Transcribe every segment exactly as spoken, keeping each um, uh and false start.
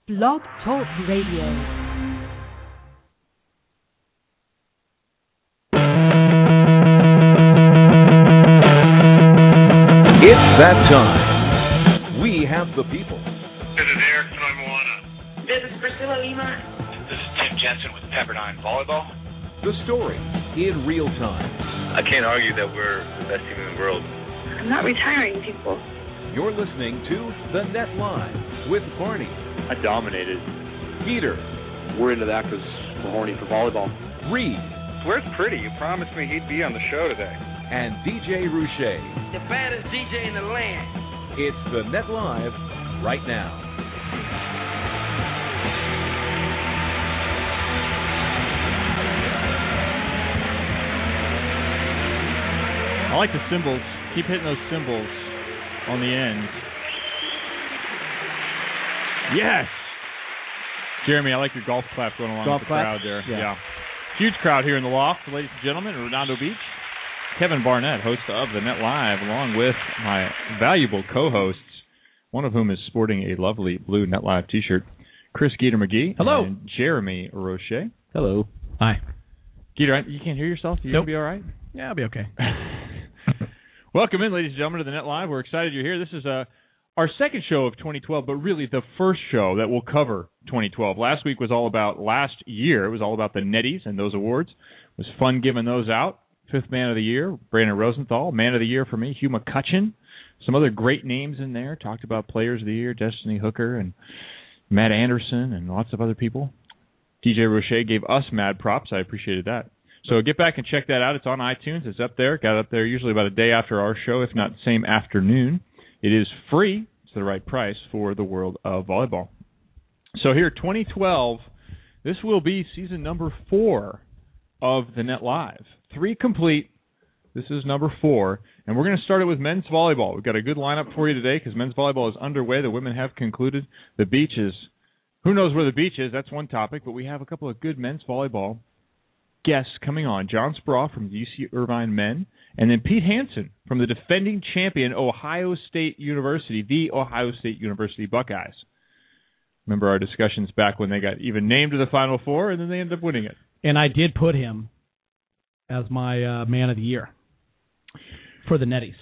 Blog Talk Radio. It's that time. We have the people. This is Eric from Moana. This is Priscilla Lima. This is Tim Jensen with Pepperdine Volleyball. The story in real time. I can't argue that we're the best team in the world. I'm not retiring, people. You're listening to The Net Live with Barney. I dominated. Peter. We're into that because we're horny for volleyball. Reed. Where's Pretty? You promised me he'd be on the show today. And D J Rouchet. The baddest D J in the land. It's The Net Live right now. I like the cymbals. Keep hitting those cymbals on the end. Yes! Jeremy, I like your golf clap going along golf with the clap? crowd there. Yeah. yeah. Huge crowd here in the loft, ladies and gentlemen, in Redondo Beach. Kevin Barnett, host of The Net Live, along with my valuable co-hosts, one of whom is sporting a lovely blue Net Live t-shirt, Chris Geeter McGee. Hello. And Jeremy Roche. Hello. Hi. Geeter, you can't hear yourself? You nope. going to be all right? Yeah, I'll be okay. Welcome in, ladies and gentlemen, to The Net Live. We're excited you're here. This is uh, our second show of twenty twelve, but really the first show that will cover twenty twelve. Last week was all about last year. It was all about the Netties and those awards. It was fun giving those out. Fifth Man of the Year, Brandon Rosenthal. Man of the Year for me, Hugh McCutcheon. Some other great names in there. Talked about Players of the Year, Destiny Hooker, and Matt Anderson, and lots of other people. D J Roche gave us mad props. I appreciated that. So get back and check that out. It's on iTunes. It's up there. Got it up there usually about a day after our show, if not the same afternoon. It is free. It's the right price for the world of volleyball. So here, twenty twelve, this will be season number four of The Net Live. Three complete. This is number four. And we're going to start it with men's volleyball. We've got a good lineup for you today because men's volleyball is underway. The women have concluded. The beach is, who knows where the beach is? That's one topic. But we have a couple of good men's volleyball guests coming on. John Spraw from U C Irvine Men, and then Pete Hansen from the defending champion Ohio State University, the Ohio State University Buckeyes. Remember our discussions back when they got even named to the Final Four, and then they ended up winning it. And I did put him as my uh, man of the year for the Netties.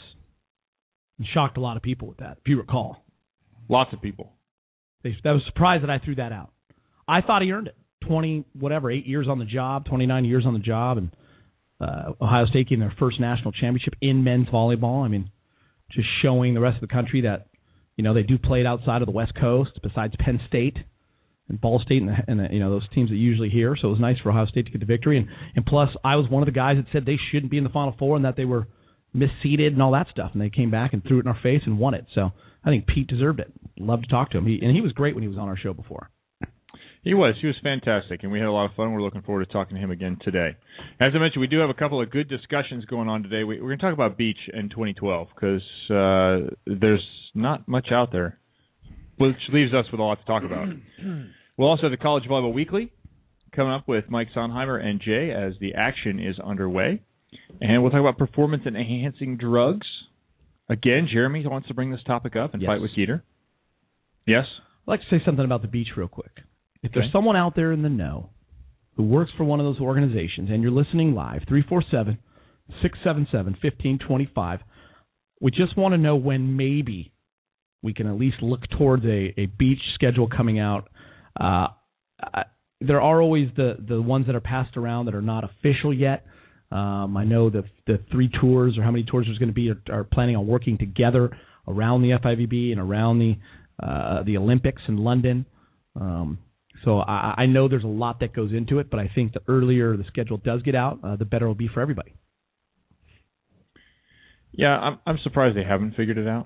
And shocked a lot of people with that, if you recall. Lots of people. They, I was surprised that I threw that out. I thought he earned it. twenty, whatever, eight years on the job, twenty-nine years on the job, and uh, Ohio State getting their first national championship in men's volleyball. I mean, just showing the rest of the country that, you know, they do play it outside of the West Coast, besides Penn State and Ball State and, the, and the, you know, those teams that usually hear. So it was nice for Ohio State to get the victory. And, and plus, I was one of the guys that said they shouldn't be in the Final Four and that they were misseeded and all that stuff. And they came back and threw it in our face and won it. So I think Pete deserved it. Love to talk to him. He, and he was great when he was on our show before. He was. He was fantastic, and we had a lot of fun. We're looking forward to talking to him again today. As I mentioned, we do have a couple of good discussions going on today. We, we're going to talk about beach in twenty twelve because uh, there's not much out there, which leaves us with a lot to talk about. We'll also have the College Volleyball Weekly coming up with Mike Sonheimer and Jay as the action is underway. And we'll talk about performance-enhancing drugs. Again, Jeremy wants to bring this topic up and yes. fight with Geeter. Yes? I'd like to say something about the beach real quick. If Okay. there's someone out there in the know who works for one of those organizations and you're listening live, three four seven, six seven seven, one five two five, we just want to know when maybe we can at least look towards a, a beach schedule coming out. Uh, I, there are always the, the ones that are passed around that are not official yet. Um, I know the the three tours or how many tours there's going to be are, are planning on working together around the F I V B and around the uh, the Olympics in London. Um, so I, I know there's a lot that goes into it, but I think the earlier the schedule does get out, uh, the better it'll be for everybody. Yeah, I'm I'm surprised they haven't figured it out.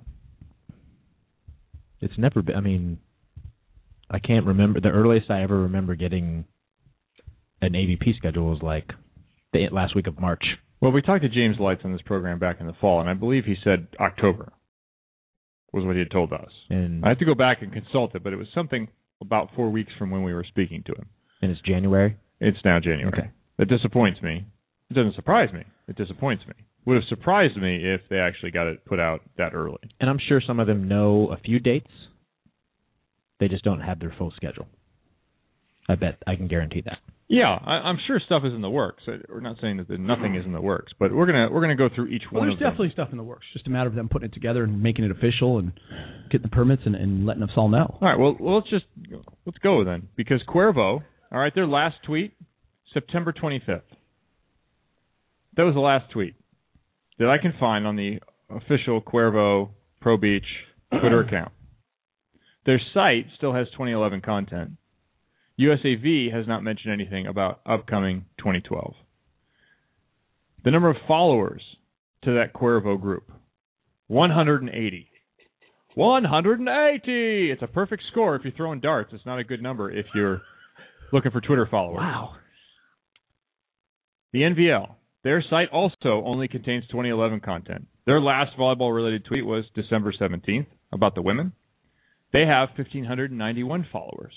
It's never been, I mean, I can't remember. The earliest I ever remember getting an A V P schedule was like the last week of March. Well, we talked to James Lights on this program back in the fall, and I believe he said October was what he had told us. And I had to go back and consult it, but it was something about four weeks from when we were speaking to him. And it's January? It's now January. Okay. That disappoints me. It doesn't surprise me. It disappoints me. Would have surprised me if they actually got it put out that early. And I'm sure some of them know a few dates They just don't have their full schedule. I bet I can guarantee that. Yeah, I, I'm sure stuff is in the works. We're not saying that nothing is in the works, but we're gonna we're gonna go through each well, one there's of them. There's definitely stuff in the works. Just a matter of them putting it together and making it official and getting the permits and, and letting us all know. All right. Well, well, let's just let's go then, because Cuervo. All right, their last tweet, September twenty-fifth. That was the last tweet that I can find on the official Cuervo Pro Beach Twitter account. Their site still has twenty eleven content. U S A V has not mentioned anything about upcoming twenty twelve. The number of followers to that Cuervo group, one hundred eighty. one hundred eighty! It's a perfect score if you're throwing darts. It's not a good number if you're looking for Twitter followers. Wow. The N V L, their site also only contains twenty eleven content. Their last volleyball-related tweet was December seventeenth about the women. They have one thousand five hundred ninety-one followers.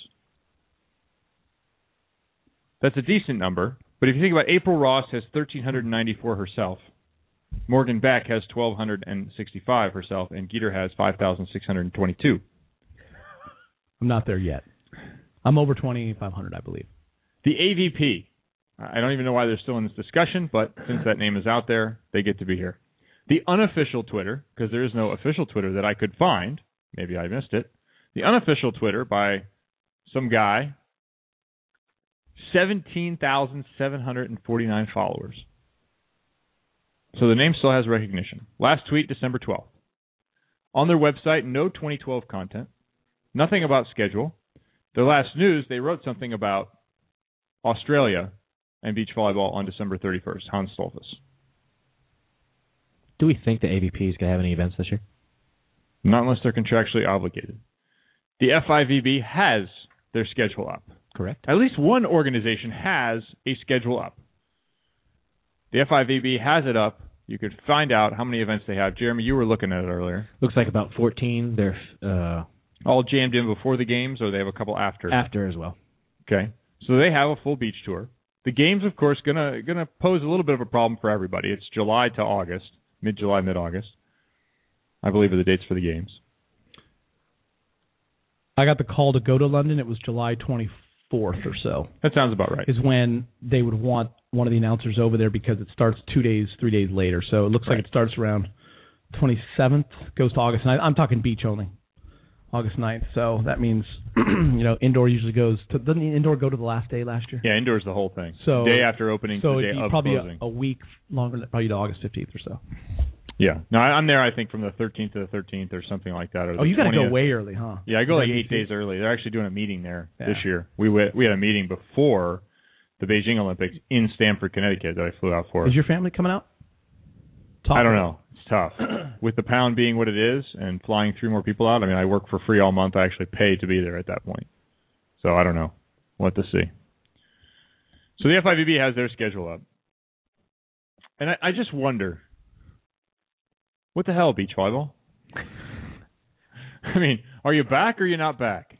That's a decent number, but if you think about it, April Ross has one thousand three hundred ninety-four herself. Morgan Beck has one thousand two hundred sixty-five herself, and Geeter has five thousand six hundred twenty-two. I'm not there yet. I'm over twenty-five hundred, I believe. The A V P. I don't even know why they're still in this discussion, but since that name is out there, they get to be here. The unofficial Twitter, because there is no official Twitter that I could find. Maybe I missed it. The unofficial Twitter by some guy, seventeen thousand seven hundred forty-nine followers. So the name still has recognition. Last tweet, December twelfth. On their website, no twenty twelve content. Nothing about schedule. Their last news, they wrote something about Australia and beach volleyball on December thirty-first, Hans Stolfus. Do we think the A V P is going to have any events this year? Not unless they're contractually obligated. The F I V B has their schedule up. Correct. At least one organization has a schedule up. The F I V B has it up. You could find out how many events they have. Jeremy, you were looking at it earlier. Looks like about fourteen. They're uh, all jammed in before the games, or they have a couple after? After as well. Okay. So they have a full beach tour. The games, of course, gonna gonna pose a little bit of a problem for everybody. It's July to August, mid-July, mid-August. I believe are the dates for the games. I got the call to go to London. It was July twenty-fourth or so. That sounds about right. Is when they would want one of the announcers over there because it starts two days, three days later. So it looks right. like it starts around twenty-seventh, goes to August ninth. I'm talking beach only. August ninth. So that means, you know, indoor usually goes to, doesn't the indoor go to the last day last year? Yeah, indoor's the whole thing. So day after opening so to the day it'd be of probably closing. A, a week longer, probably to August fifteenth or so. Yeah. No, I, I'm there, I think, from the thirteenth to the thirteenth or something like that. Or oh, you got to twentieth. go way early, huh? Yeah, I go like eight days early. They're actually doing a meeting there yeah. this year. We went, we had a meeting before the Beijing Olympics in Stamford, Connecticut that I flew out for. Is your family coming out? Talk I don't know. It's tough. With the pound being what it is and flying three more people out, I mean, I work for free all month. I actually pay to be there at that point. So I don't know. We'll have to see. So the F I V B has their schedule up. And I, I just wonder, what the hell, beach volleyball? I mean, are you back or are you not back?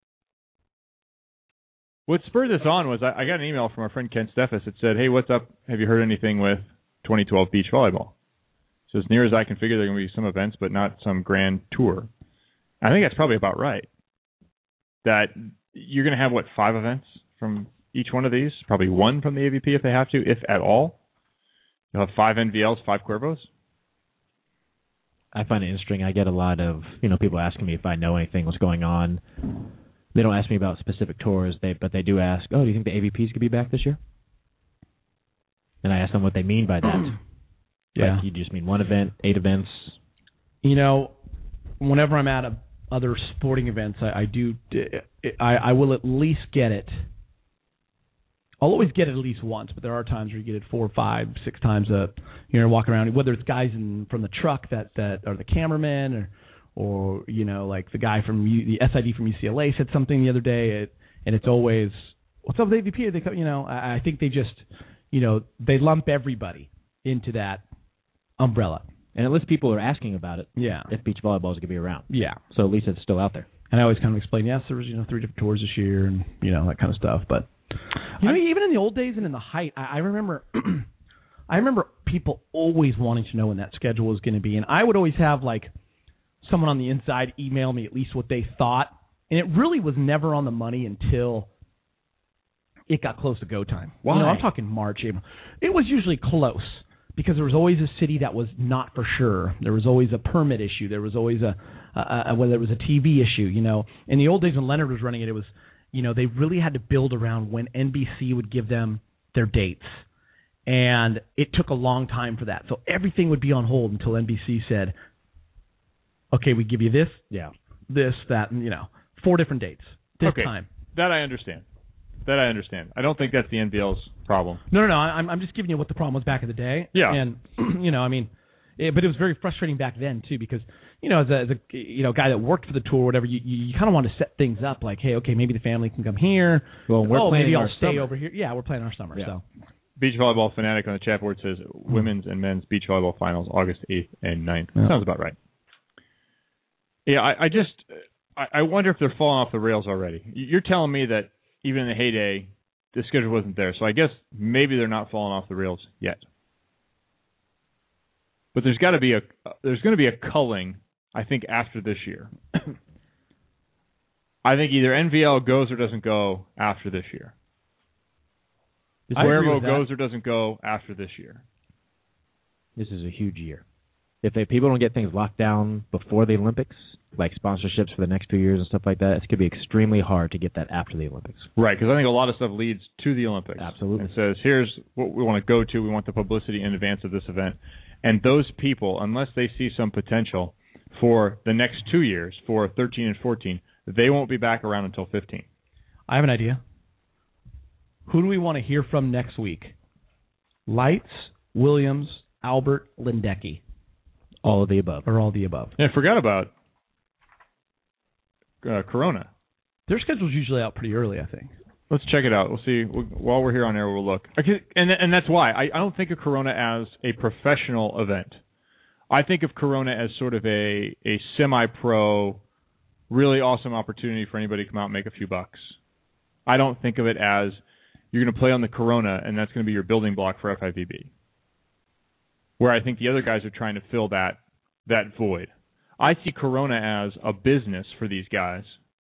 What spurred this on was I, I got an email from our friend Ken Steffes that said, hey, what's up? Have you heard anything with twenty twelve beach volleyball? So as near as I can figure, there are going to be some events, but not some grand tour. I think that's probably about right. That you're going to have, what, five events from each one of these? Probably one from the A V P if they have to, if at all. You'll have five N V Ls, five Cuervos. I find it interesting. I get a lot of, you know, people asking me if I know anything, what's going on. They don't ask me about specific tours, they but they do ask, oh, do you think the A V Ps could be back this year? And I ask them what they mean by that. Yeah. Like, you just mean one event, eight events? You know, whenever I'm at a, other sporting events, I, I do, I, I will at least get it. I'll always get it at least once, but there are times where you get it four, five, six times a, you know, walking around, whether it's guys in from the truck that, that are the cameraman or, or, you know, like the guy from U, the S I D from U C L A said something the other day, it, and it's always, what's up with A V P? They, you know, I, I think they just, you know, they lump everybody into that umbrella. And at least people are asking about it. Yeah. If beach volleyball is going to be around. Yeah. So at least it's still out there. And I always kind of explain, yes, there was, you know, three different tours this year and, you know, that kind of stuff. But, you know, I, even in the old days and in the height, I, I remember I remember people always wanting to know when that schedule was going to be. And I would always have, like, someone on the inside email me at least what they thought And it really was never on the money until it got close to go time. Why? You know, I'm talking March, April. It was usually close because there was always a city that was not for sure. There was always a permit issue. There was always a, a, a whether it was a T V issue. You know, in the old days when Leonard was running it, it was, you know, they really had to build around when N B C would give them their dates. And it took a long time for that. So everything would be on hold until N B C said, okay, we give you this, Yeah. this, that, and, you know, four different dates this okay. time. That I understand. That I understand. I don't think that's the N B L's problem. No, no, no. I'm I'm just giving you what the problem was back in the day. Yeah. And you know, I mean, it, but it was very frustrating back then too because you know, as a, as a you know guy that worked for the tour or whatever, you you, you kind of want to set things up like, hey, okay, maybe the family can come here. Well, we're oh, planning maybe our I'll stay summer. over here. Yeah, we're playing our summer. Yeah. So Beach Volleyball Fanatic on the chat board says women's and men's beach volleyball finals August eighth and ninth. Yeah. Sounds about right. Yeah, I, I just I, I wonder if they're falling off the rails already. You're telling me that even in the heyday, the schedule wasn't there, so I guess maybe they're not falling off the rails yet. But there's got to be a there's going to be a culling, I think, after this year. I think either N V L goes or doesn't go after this year. I agree Cuervo with that. goes or doesn't go after this year. This is a huge year. If they, people don't get things locked down before the Olympics, like sponsorships for the next two years and stuff like that, it's going to be extremely hard to get that after the Olympics. Right, because I think a lot of stuff leads to the Olympics. Absolutely. And says, here's what we want to go to. We want the publicity in advance of this event. And those people, unless they see some potential for the next two years, for thirteen and fourteen, they won't be back around until fifteen. I have an idea. Who do we want to hear from next week? Lights, Williams, Albert, Lindecki. All of the above. Or all the above. Yeah, I forgot about uh, Corona. Their schedule's usually out pretty early, I think. Let's check it out. We'll see. We'll, while we're here on air, we'll look. Okay, and and that's why. I, I don't think of Corona as a professional event. I think of Corona as sort of a, a semi-pro, really awesome opportunity for anybody to come out and make a few bucks. I don't think of it as you're going to play on the Corona and that's going to be your building block for F I V B. Where I think the other guys are trying to fill that that void. I see Corona as a business for these guys.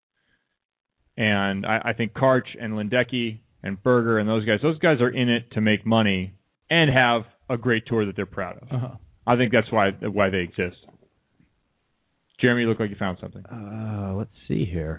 And I, I think Karch and Lindecki and Berger and those guys, those guys are in it to make money and have a great tour that they're proud of. Uh-huh. I think that's why why they exist. Jeremy, you look like you found something. Uh, let's see here.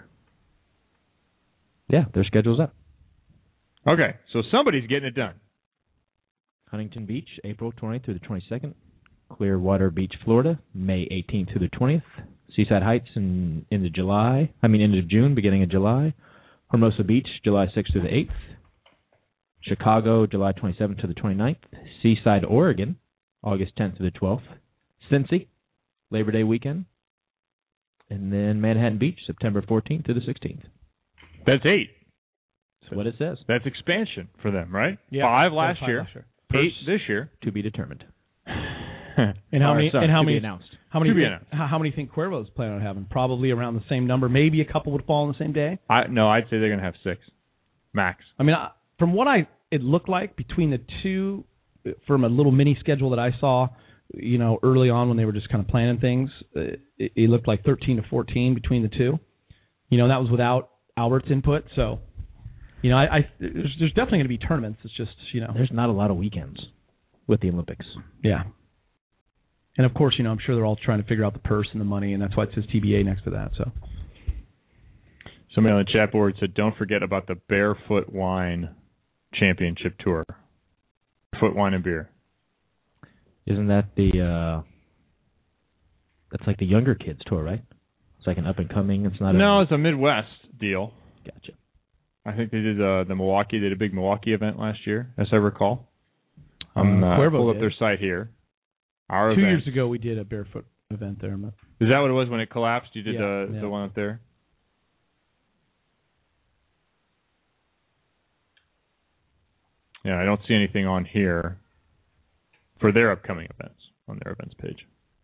Yeah, their schedule's up. Okay, so somebody's getting it done. Huntington Beach, April twentieth through the twenty-second. Clearwater Beach, Florida, May eighteenth through the twentieth. Seaside Heights in into July. I mean, into June, beginning of July. Hermosa Beach, July sixth through the eighth. Chicago, July twenty-seventh to the twenty-ninth. Seaside, Oregon, August tenth to the twelfth. Cincy, Labor Day weekend. And then Manhattan Beach, September fourteenth to the sixteenth. That's eight. That's what it says. That's expansion for them, right? Yeah, Five last five year, last year. eight this year. To be determined. And how Or, many? sorry, and how to be many? announced. How many? To be think, announced. how, how many think Cuervo's planning on having? Probably around the same number. Maybe a couple would fall on the same day. I no, I'd say they're going to have six, max. I mean, I, from what I it looked like between the two, from a little mini schedule that I saw, you know, early on when they were just kind of planning things, uh, it, it looked like thirteen to fourteen between the two. You know, that was without Albert's input. So, you know, I, I there's, there's definitely going to be tournaments. It's just, you know, There's not a lot of weekends with the Olympics. yeah. And of course, you know, I'm sure they're all trying to figure out the purse and the money, and that's why it says T B A next to that. So. Somebody on the chat board said, "Don't forget about the Barefoot Wine Championship Tour, Foot Wine and Beer." Isn't that the, uh, that's like the younger kids tour, right? It's like an up and coming. It's not No, a, it's a Midwest deal. Gotcha. I think they did uh, the Milwaukee. They did a big Milwaukee event last year, as I recall. I'm Uh, uh, Cuervo pulled up did. their site here. Our Two event. years ago, we did a barefoot event there. But Is that what it was when it collapsed? You did Yeah, the yeah. the one up there. Yeah, I don't see anything on here for their upcoming events on their events page.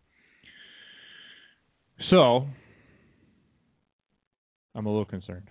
So, I'm a little concerned.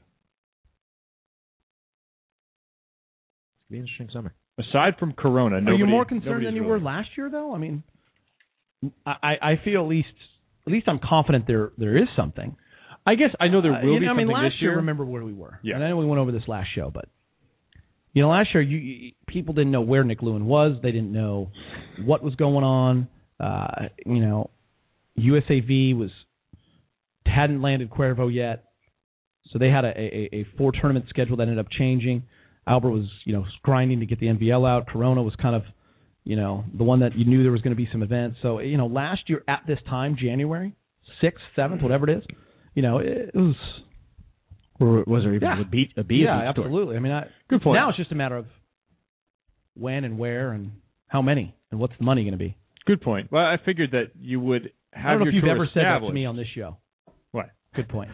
It's gonna be an interesting summer. Aside from Corona, are nobody, you more concerned nobody's than you really- were last year, though? I mean, I, I feel at least at least I'm confident there there is something. I guess I know there will uh, be you know, something I mean, last this year. Remember where we were. Yeah. And I know we went over this last show, but you know, last year you, you people didn't know where Nick Lewin was. They didn't know what was going on. Uh, you know, U S A V was hadn't landed Cuervo yet, so they had a, a, a four tournament schedule that ended up changing. Albert was, you know, grinding to get the N V L out. Corona was kind of, you know, the one that you knew there was going to be some events. So, you know, last year at this time, January sixth, seventh, whatever it is, you know, it, it was. Or was there even Yeah. a beat? A beat Yeah, absolutely. I mean, I, Good point. now it's just a matter of when and where and how many and what's the money going to be. Good point. Well, I figured that you would have I don't know your if you've tour ever said that to established. me on this show. What? Good point.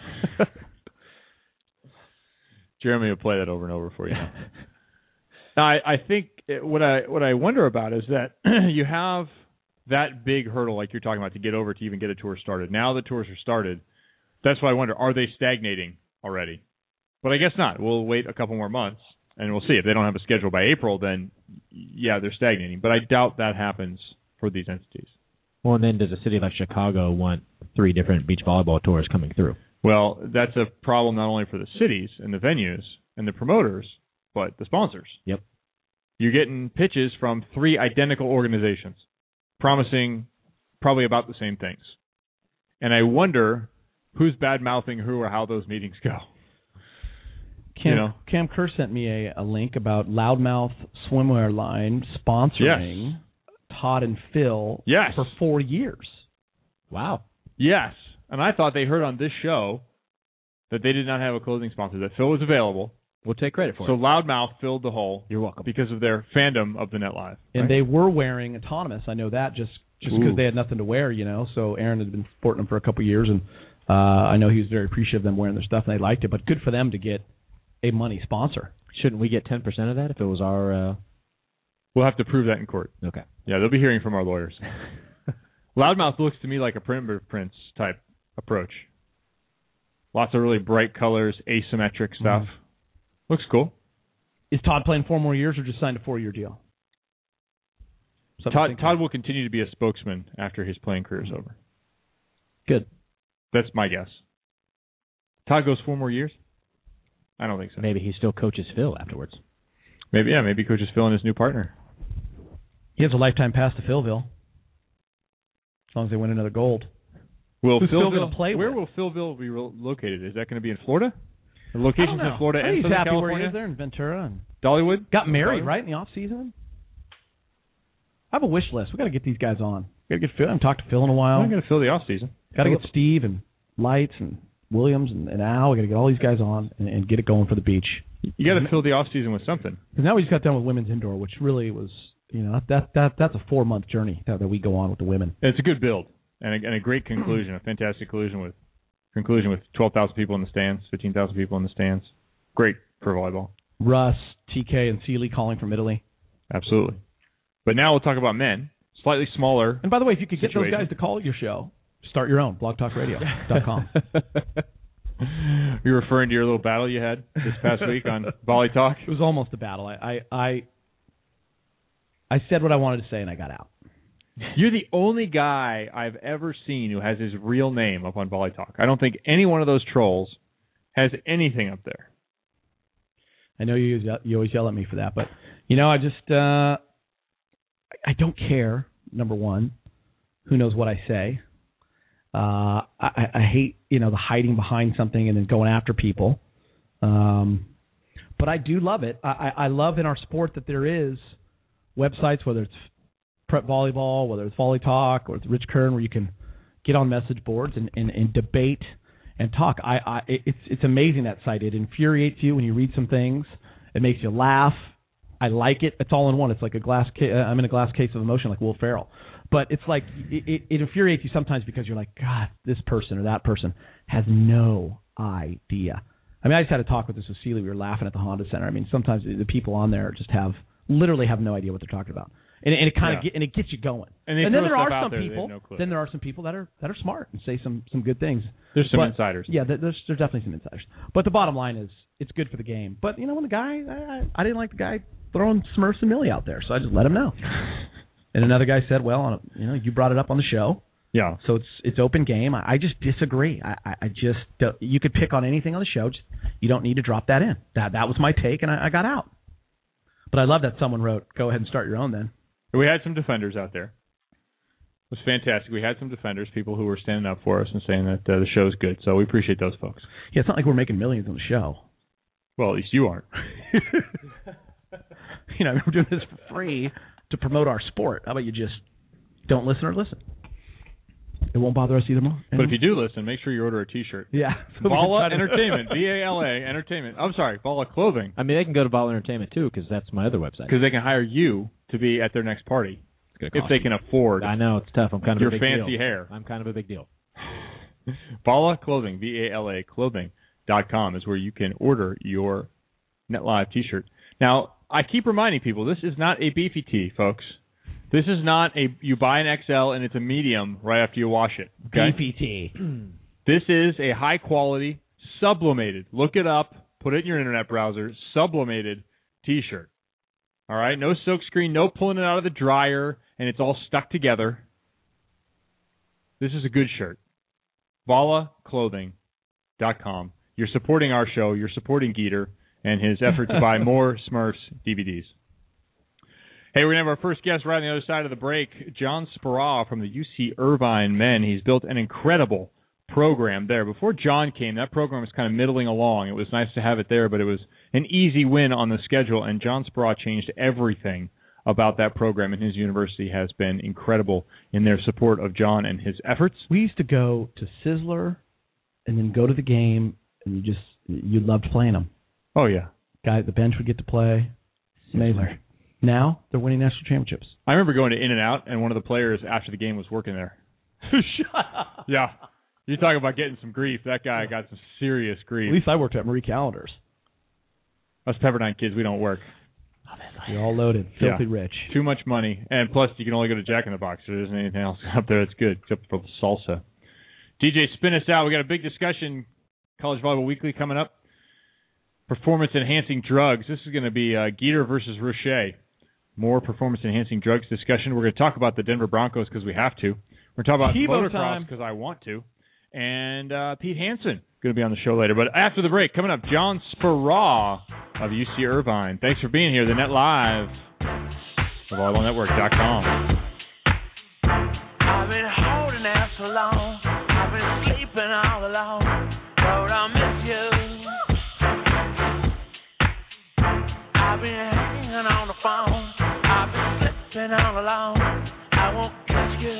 Jeremy will play that over and over for you. Now, I, I think it, what I what I wonder about is that you have that big hurdle, like you're talking about, to get over to even get a tour started. Now the tours are started. That's why I wonder: are they stagnating already? But I guess not. We'll wait a couple more months and we'll see. If they don't have a schedule by April, then yeah, they're stagnating. But I doubt that happens for these entities. Well, and then does a city like Chicago want three different beach volleyball tours coming through? Well, that's a problem not only for the cities and the venues and the promoters, but the sponsors. Yep. You're getting pitches from three identical organizations promising probably about the same things. And I wonder who's bad-mouthing who or how those meetings go. Cam, You know? Cam Kerr sent me a, a link about Loudmouth Swimwear Line sponsoring Yes. Todd and Phil Yes. for four years. Wow. Yes. And I thought they heard on this show that they did not have a clothing sponsor, that Phil was available. We'll take credit for So it. Loudmouth filled the hole. You're welcome. Because of their fandom of the Net Live. And right? they were wearing Autonomous. I know that just just because they had nothing to wear, you know. So Aaron had been sporting them for a couple of years, and uh, I know he was very appreciative of them wearing their stuff, and they liked it. But good for them to get a money sponsor. Shouldn't we get ten percent of that if it was our... Uh... We'll have to prove that in court. Okay. Yeah, they'll be hearing from our lawyers. Loudmouth looks to me like a Primitive Prince type approach. Lots of really bright colors, asymmetric stuff. Mm-hmm. Looks cool. Is Todd playing four more years or just signed a four-year deal? Something to Todd think Todd about. will continue to be a spokesman after his playing career is over. Good. That's my guess. Todd goes four more years? I don't think so. Maybe he still coaches Phil afterwards. Maybe, yeah, maybe coaches Phil and his new partner. He has a lifetime pass to Philville. As long as they win another gold. Will Who's Phil Philville gonna play Where with? will Philville be re- located? Is that going to be in Florida? The I locations don't know. in Florida I think and he's Southern happy California? where he is there in Ventura. And Dollywood? got married, Dollywood? right, in the off season. I have a wish list. We got to get these guys on. We got to get Phil. I haven't talked to Phil in a while. I'm going to fill the off season. Got to get Steve and Lights and Williams and, and Al. We got to get all these guys on and, and get it going for the beach. You got to fill the off season with something. Because now we just got done with women's indoor, which really was, you know, that that that's a four month journey that, that we go on with the women. It's a good build and a, and a great conclusion, a fantastic conclusion with conclusion with twelve thousand people in the stands, fifteen thousand people in the stands. Great for volleyball. Russ, T K, and Seeley calling from Italy. Absolutely. But now we'll talk about men, slightly smaller. And by the way, if you could get situation. those guys to call your show, start your own, blog talk radio dot com. You're referring to your little battle you had this past week on Volley Talk? It was almost a battle. I, I I I said what I wanted to say, and I got out. You're the only guy I've ever seen who has his real name up on Volley Talk. I don't think any one of those trolls has anything up there. I know you you always yell at me for that, but you know I just uh, I don't care. Number one, who knows what I say? Uh, I, I hate you know the hiding behind something and then going after people. Um, but I do love it. I, I love in our sport that there is websites, whether it's Prep Volleyball, whether it's Volley Talk, or it's Rich Kern, where you can get on message boards and, and, and debate and talk. I, I it's it's amazing, that site. It infuriates you when you read some things. It makes you laugh. I like it. It's all in one. It's like a glass. Ca- I'm in a glass case of emotion, like Will Ferrell. But it's like it, it, it infuriates you sometimes because you're like, God, this person or that person has no idea. I mean, I just had a talk with this with Seeley. We were laughing at the Honda Center. I mean, sometimes the people on there just have literally have no idea what they're talking about, and, and it kind of Yeah. get, and it gets you going. And, they and then throw there stuff are out some there, they people. have no clue. Then there are some people that are that are smart and say some some good things. There's some But- insiders. Yeah, there- there's there's definitely some insiders. But the bottom line is, it's good for the game. But you know, when the guy, I, I, I didn't like the guy throwing Smurfs and Millie out there, so I just let him know. And another guy said, well, on a, you know, you brought it up on the show. Yeah. So it's it's open game. I, I just disagree. I, I, I just don't, you could pick on anything on the show. Just, you don't need to drop that in. That that was my take, and I, I got out. But I love that someone wrote, "Go ahead and start your own." Then we had some defenders out there. It was fantastic. We had some defenders, people who were standing up for us and saying that uh, the show's good. So we appreciate those folks. Yeah, it's not like we're making millions on the show. Well, at least you aren't. You know, we're doing this for free to promote our sport. How about you just don't listen or listen? It won't bother us either more. But if you do listen, make sure you order a T-shirt. Yeah. Vala Entertainment, V A L A Entertainment. I'm sorry, Vala Clothing. I mean, they can go to Vala Entertainment, too, because that's my other website. Because they can hire you to be at their next party. If they can afford. I know, it's tough. I'm kind of your a big fancy deal. hair. I'm kind of a big deal. Vala Clothing, V A L A Clothing dot com is where you can order your NetLive T-shirt. Now, I keep reminding people, this is not a beefy tee, folks. This is not a, you buy an X L and it's a medium right after you wash it. Okay? Beefy tee. This is a high-quality, sublimated, look it up, put it in your internet browser, sublimated T-shirt. All right? No silk screen, no pulling it out of the dryer, and it's all stuck together. This is a good shirt. Vala Clothing dot com. You're supporting our show. You're supporting Geeter and his effort to buy more Smurfs D V Ds. Hey, we're going to have our first guest right on the other side of the break, John Speraw from the U C Irvine men. He's built an incredible program there. Before John came, that program was kind of middling along. It was nice to have it there, but it was an easy win on the schedule, and John Speraw changed everything about that program, and his university has been incredible in their support of John and his efforts. We used to go to Sizzler and then go to the game, and you just you loved playing them. Oh, yeah. Guy at the bench would get to play. Sizzler. Now they're winning national championships. I remember going to In-N-Out, and one of the players after the game was working there. Shut up. Yeah. You talk about getting some grief. That guy got some serious grief. At least I worked at Marie Callender's. Us Pepperdine kids, we don't work. You're all loaded, filthy yeah. rich. Too much money. And plus, you can only go to Jack in the Box. There isn't anything else up there that's good, except for the salsa. D J, spin us out. We got a big discussion, College Volleyball Weekly coming up. Performance-enhancing drugs. This is going to be uh, Geeter versus Roche. More performance-enhancing drugs discussion. We're going to talk about the Denver Broncos because we have to. We're going to talk about Evo motocross because I want to. And uh, Pete Hansen going to be on the show later. But after the break, coming up, John Speraw of U C Irvine. Thanks for being here. The Net Live, the volleyball network dot com. I've been holding out so long. I've been sleeping all alone. Lord, I miss you. I've been hanging on the phone. I've been slipping all alone. I won't kiss you.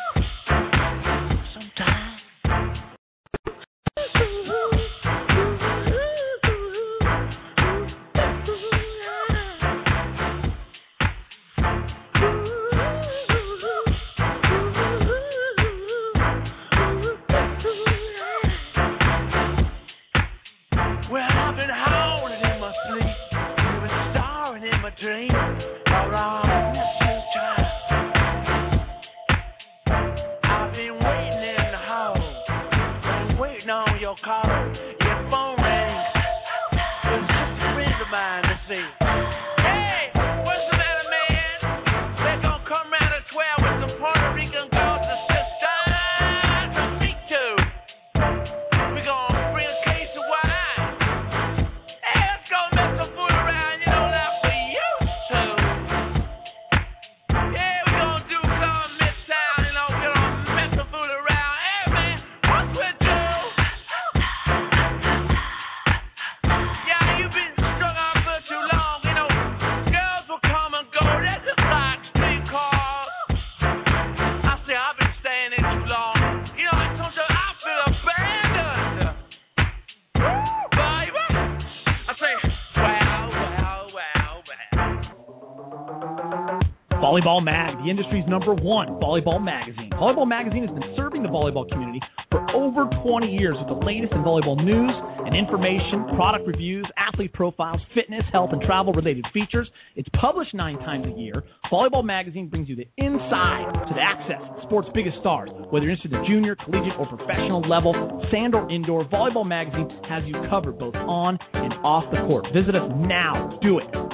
Volleyball Mag, the industry's number one volleyball magazine. Volleyball Magazine has been serving the volleyball community for over twenty years with the latest in volleyball news and information, product reviews, athlete profiles, fitness, health, and travel-related features. It's published nine times a year. Volleyball Magazine brings you the inside to the access to sport's biggest stars. Whether you're interested in the junior, collegiate, or professional level, sand or indoor, Volleyball Magazine has you covered both on and off the court. Visit us now. Do it.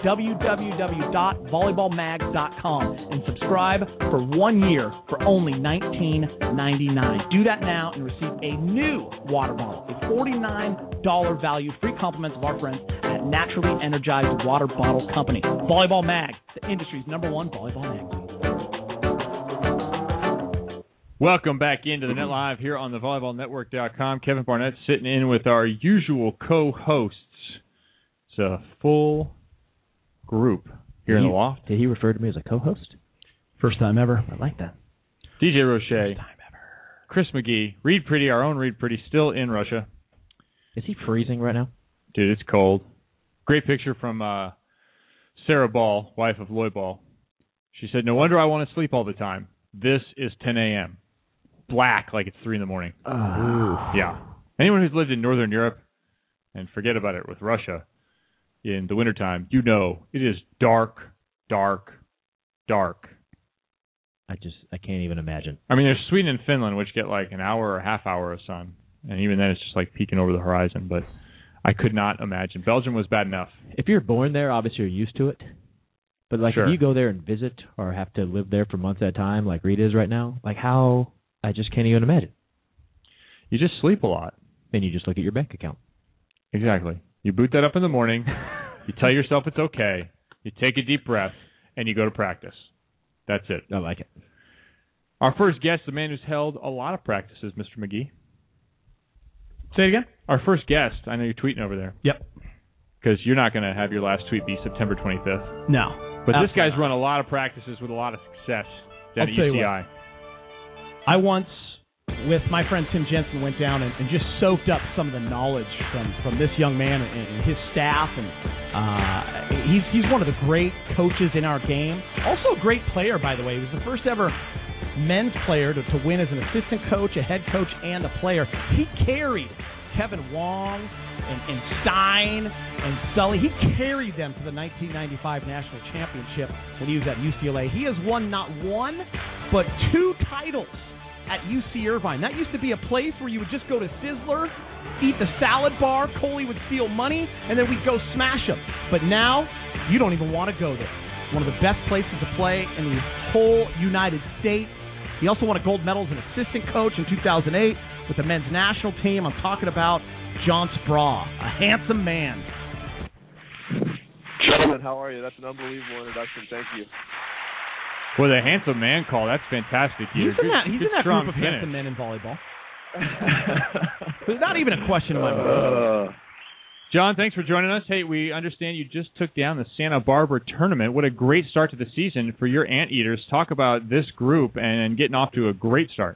w w w dot volleyball mag dot com and subscribe for one year for only nineteen ninety-nine. Do that now and receive a new water bottle, a forty-nine dollars value, free compliments of our friends at Naturally Energized Water Bottle Company. Volleyball Mag, the industry's number one volleyball magazine. Welcome back into the Net Live here on the volleyball network dot com. Kevin Barnett sitting in with our usual co-hosts. It's a full group here did in he, the loft. Did he refer to me as a co-host? First time ever. I like that. D J Roche. First time ever. Chris McGee. Reed Pretty, our own Reed Pretty, still in Russia. Is he freezing right now? Dude, it's cold. Great picture from uh, Sarah Ball, wife of Lloyd Ball. She said, no wonder I want to sleep all the time. This is ten a.m. Black like it's three in the morning. Uh, yeah. Anyone who's lived in Northern Europe, and forget about it with Russia, in the wintertime, you know it is dark, dark, dark. I just, I can't even imagine. I mean, there's Sweden and Finland, which get like an hour or a half hour of sun. And even then, it's just like peeking over the horizon. But I could not imagine. Belgium was bad enough. If you're born there, obviously you're used to it. But like Sure. if you go there and visit or have to live there for months at a time, like Reed is right now, like how, I just can't even imagine. You just sleep a lot. Then you just look at your bank account. Exactly. You boot that up in the morning. You tell yourself it's okay. You take a deep breath, and you go to practice. That's it. I like it. Our first guest, the man who's held a lot of practices, Mister McGee. Say it again? Our first guest, I know you're tweeting over there. Yep. Because you're not going to have your last tweet be September twenty-fifth. No. But this guy's run a lot of practices with a lot of success down I'll at tell U you C I. I once, with my friend Tim Jensen, went down and, and just soaked up some of the knowledge from, from this young man and, and his staff. And uh, he's he's one of the great coaches in our game. Also a great player, by the way. He was the first ever men's player to, to win as an assistant coach, a head coach, and a player. He carried Kevin Wong and, and Stein and Sully. He carried them to the nineteen ninety-five National Championship when he was at U C L A. He has won not one, but two titles at U C Irvine. That used to be a place where you would just go to Sizzler, eat the salad bar, Coley would steal money, and then we'd go smash them. But now, you don't even want to go there. One of the best places to play in the whole United States. He also won a gold medal as an assistant coach in two thousand eight with the men's national team. I'm talking about John Spraw, a handsome man. Gentlemen, how are you? That's an unbelievable introduction. Thank you. With a handsome man call, that's fantastic. He's in that, he's in that group of handsome men in volleyball. There's not even a question in my mind. Uh, John, thanks for joining us. Hey, we understand you just took down the Santa Barbara tournament. What a great start to the season for your Anteaters. Talk about this group and getting off to a great start.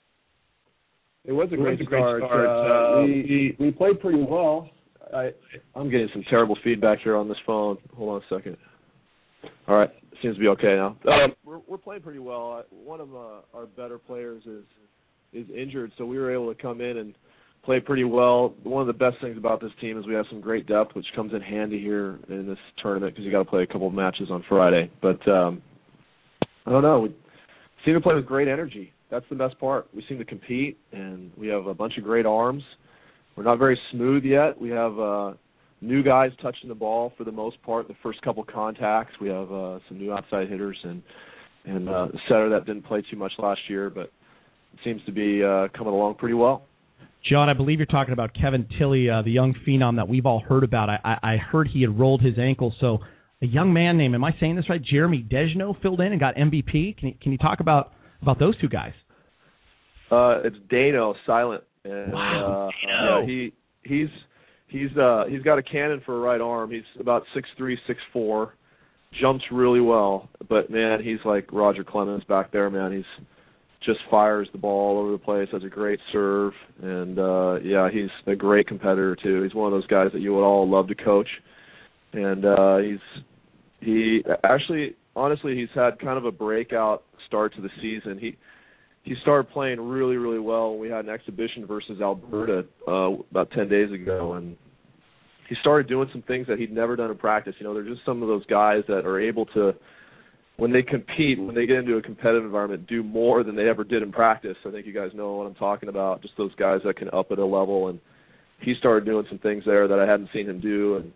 it was a It great was a great start. start. Uh, Uh, we, we played pretty well. I, I'm getting some terrible feedback here on this phone. Hold on a second. All right. Seems to be okay now. Um, we're, we're playing pretty well. One of uh, our better players is is injured, so we were able to come in and play pretty well. One of the best things about this team is we have some great depth, which comes in handy here in this tournament because you got to play a couple of matches on Friday. But um, I don't know. We seem to play with great energy. That's the best part. We seem to compete, and we have a bunch of great arms. We're not very smooth yet. We have uh, new guys touching the ball for the most part. The first couple contacts, we have uh, some new outside hitters and and uh, a setter that didn't play too much last year, but it seems to be uh, coming along pretty well. John, I believe you're talking about Kevin Tilley, uh, the young phenom that we've all heard about. I, I, I heard he had rolled his ankle, so a young man named, am I saying this right, Jeremy Desno filled in and got M V P. Can you, can you talk about, about those two guys? Uh, it's Dano, silent. And, Wow, uh, Dano. Yeah, he he's he's uh, he's got a cannon for a right arm. He's about six three, six four, jumps really well. But man, he's like Roger Clemens back there. Man, he's just fires the ball all over the place. Has a great serve, and uh, yeah, he's a great competitor too. He's one of those guys that you would all love to coach. And uh, he's he actually, honestly, he's had kind of a breakout start to the season. He He started playing really, really well. We had an exhibition versus Alberta uh, about ten days ago, and he started doing some things that he'd never done in practice. You know, they're just some of those guys that are able to, when they compete, when they get into a competitive environment, do more than they ever did in practice. I think you guys know what I'm talking about, just those guys that can up at a level, and he started doing some things there that I hadn't seen him do, and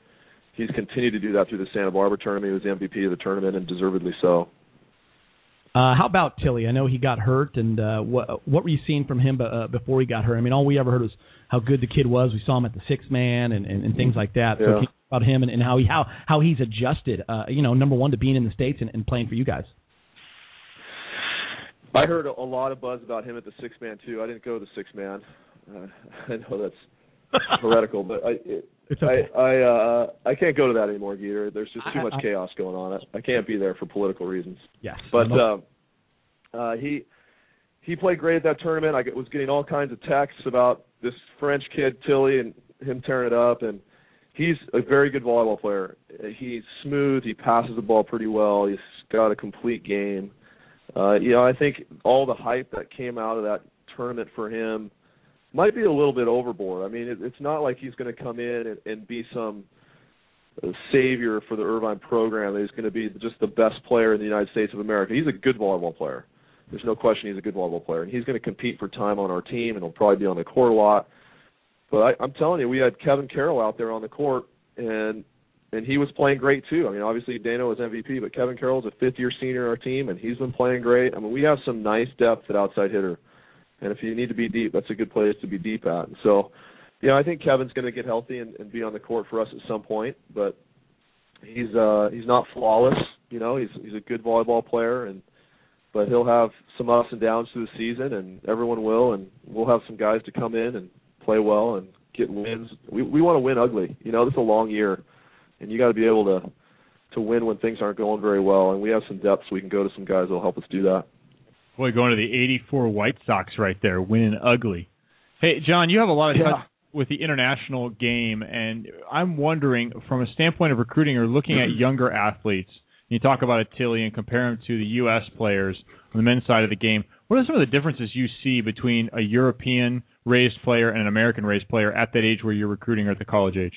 he's continued to do that through the Santa Barbara tournament. He was the M V P of the tournament, and deservedly so. Uh, how about Tilly? I know he got hurt, and uh, what what were you seeing from him uh, before he got hurt? I mean, all we ever heard was how good the kid was. We saw him at the six man and, and, and things like that. Yeah. So can you talk about him and, and how he how how he's adjusted. Uh, you know, number one, to being in the States and, and playing for you guys. I heard a lot of buzz about him at the six man too. I didn't go to the six man. Uh, I know that's heretical, but I it, it's okay. I I, uh, I can't go to that anymore, Geeter. There's just too I, much I, chaos going on. I, I can't be there for political reasons. Yes, but uh, uh, he he played great at that tournament. I was getting all kinds of texts about this French kid Tilly and him tearing it up, and he's a very good volleyball player. He's smooth. He passes the ball pretty well. He's got a complete game. Uh, you know, I think all the hype that came out of that tournament for him might be a little bit overboard. I mean, it, it's not like he's going to come in and, and be some uh, savior for the Irvine program. That he's going to be just the best player in the United States of America. He's a good volleyball player. There's no question he's a good volleyball player. And he's going to compete for time on our team, and he'll probably be on the court a lot. But I, I'm telling you, we had Kevin Carroll out there on the court, and and he was playing great too. I mean, obviously Dano was M V P, but Kevin Carroll's a fifth-year senior on our team, and he's been playing great. I mean, we have some nice depth at outside hitter. And if you need to be deep, that's a good place to be deep at. And so, yeah, I think Kevin's going to get healthy and, and be on the court for us at some point. But he's uh, he's not flawless, you know. He's he's a good volleyball player, and but he'll have some ups and downs through the season, and everyone will. And we'll have some guys to come in and play well and get wins. We we want to win ugly. You know, this is a long year, and you got to be able to to win when things aren't going very well. And we have some depth, so we can go to some guys that will help us do that. Boy, going to the eighty-four White Sox right there, winning ugly. Hey, John, you have a lot of touch yeah. with the international game, and I'm wondering, from a standpoint of recruiting or looking at younger athletes, you talk about a Tilly and compare him to the U S players on the men's side of the game. What are some of the differences you see between a European-raised player and an American-raised player at that age where you're recruiting or at the college age?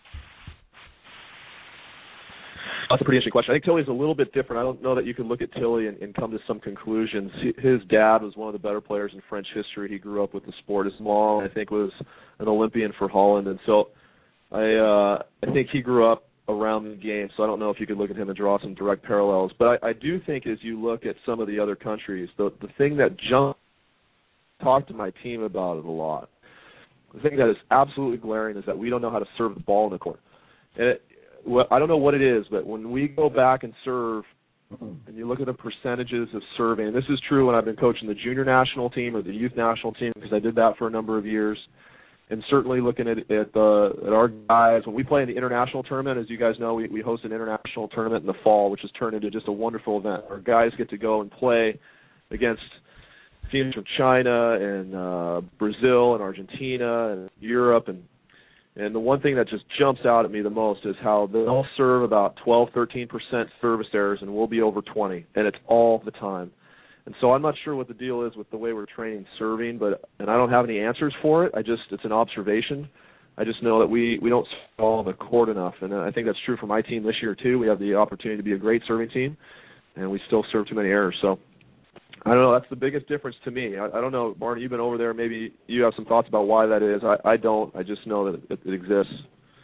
That's a pretty interesting question. I think Tilly's a little bit different. I don't know that you can look at Tilly and, and come to some conclusions. His dad was one of the better players in French history. He grew up with the sport. His mom, I think, was an Olympian for Holland. And so I uh, I think he grew up around the game, so I don't know if you could look at him and draw some direct parallels. But I, I do think as you look at some of the other countries, the, the thing that jumped, talked to my team about it a lot, the thing that is absolutely glaring is that we don't know how to serve the ball in the court. And it, well, I don't know what it is, but when we go back and serve, and you look at the percentages of serving, and this is true when I've been coaching the junior national team or the youth national team, because I did that for a number of years, and certainly looking at at, the, at our guys. When we play in the international tournament, as you guys know, we, we host an international tournament in the fall, which has turned into just a wonderful event. Our guys get to go and play against teams from China and uh, Brazil and Argentina and Europe, and And the one thing that just jumps out at me the most is how they'll serve about twelve, thirteen percent service errors, and we'll be over twenty, and it's all the time. And so I'm not sure what the deal is with the way we're training serving, but and I don't have any answers for it. I just it's an observation. I just know that we, we don't serve all the court enough, and I think that's true for my team this year too. We have the opportunity to be a great serving team, and we still serve too many errors. So I don't know. That's the biggest difference to me. I, I don't know, Barney, you've been over there. Maybe you have some thoughts about why that is. I, I don't. I just know that it, it exists.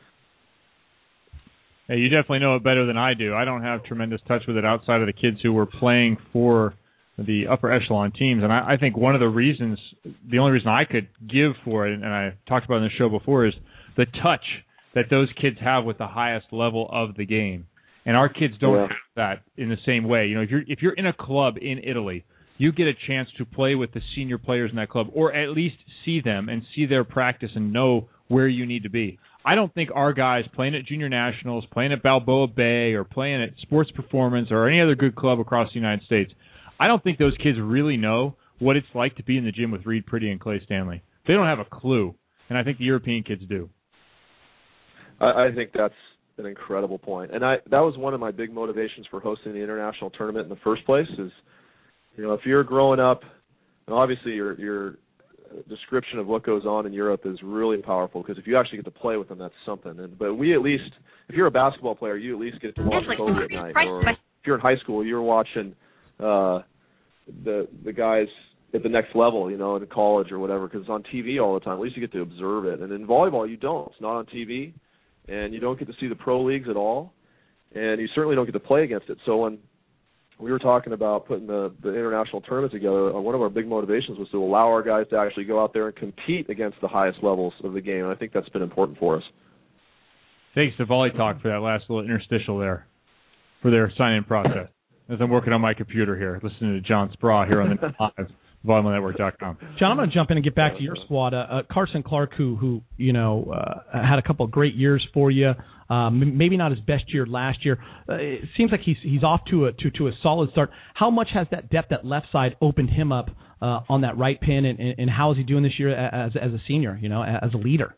Hey, you definitely know it better than I do. I don't have tremendous touch with it outside of the kids who were playing for the upper echelon teams. And I, I think one of the reasons, the only reason I could give for it, and I talked about it in the show before, is the touch that those kids have with the highest level of the game. And our kids don't yeah. have that in the same way. You know, if you're if you're in a club in Italy, you get a chance to play with the senior players in that club, or at least see them and see their practice and know where you need to be. I don't think our guys playing at Junior Nationals, playing at Balboa Bay, or playing at Sports Performance or any other good club across the United States, I don't think those kids really know what it's like to be in the gym with Reed Priddy and Clay Stanley. They don't have a clue, and I think the European kids do. I, I think that's an incredible point. And I that was one of my big motivations for hosting the international tournament in the first place is, you know, if you're growing up, and obviously your your description of what goes on in Europe is really powerful, because if you actually get to play with them, that's something. And, but we at least, if you're a basketball player, you at least get to watch Kobe at night. Or if you're in high school, you're watching uh, the the guys at the next level, you know, in college or whatever, because it's on T V all the time. At least you get to observe it. And in volleyball, you don't. It's not on T V. and you don't get to see the pro leagues at all, and you certainly don't get to play against it. So when we were talking about putting the, the international tournament together, one of our big motivations was to allow our guys to actually go out there and compete against the highest levels of the game, and I think that's been important for us. Thanks to Volley Talk for that last little interstitial there for their sign-in process. As I'm working on my computer here, listening to John Spraw here on the live, volleyball network dot com. John, I'm going to jump in and get back to your squad. Uh, uh, Carson Clark, who, who you know, uh, had a couple of great years for you. Um, maybe not his best year last year. Uh, it seems like he's he's off to a to, to a solid start. How much has that depth at left side opened him up uh, on that right pin, and, and, and how is he doing this year as as a senior? You know, as a leader.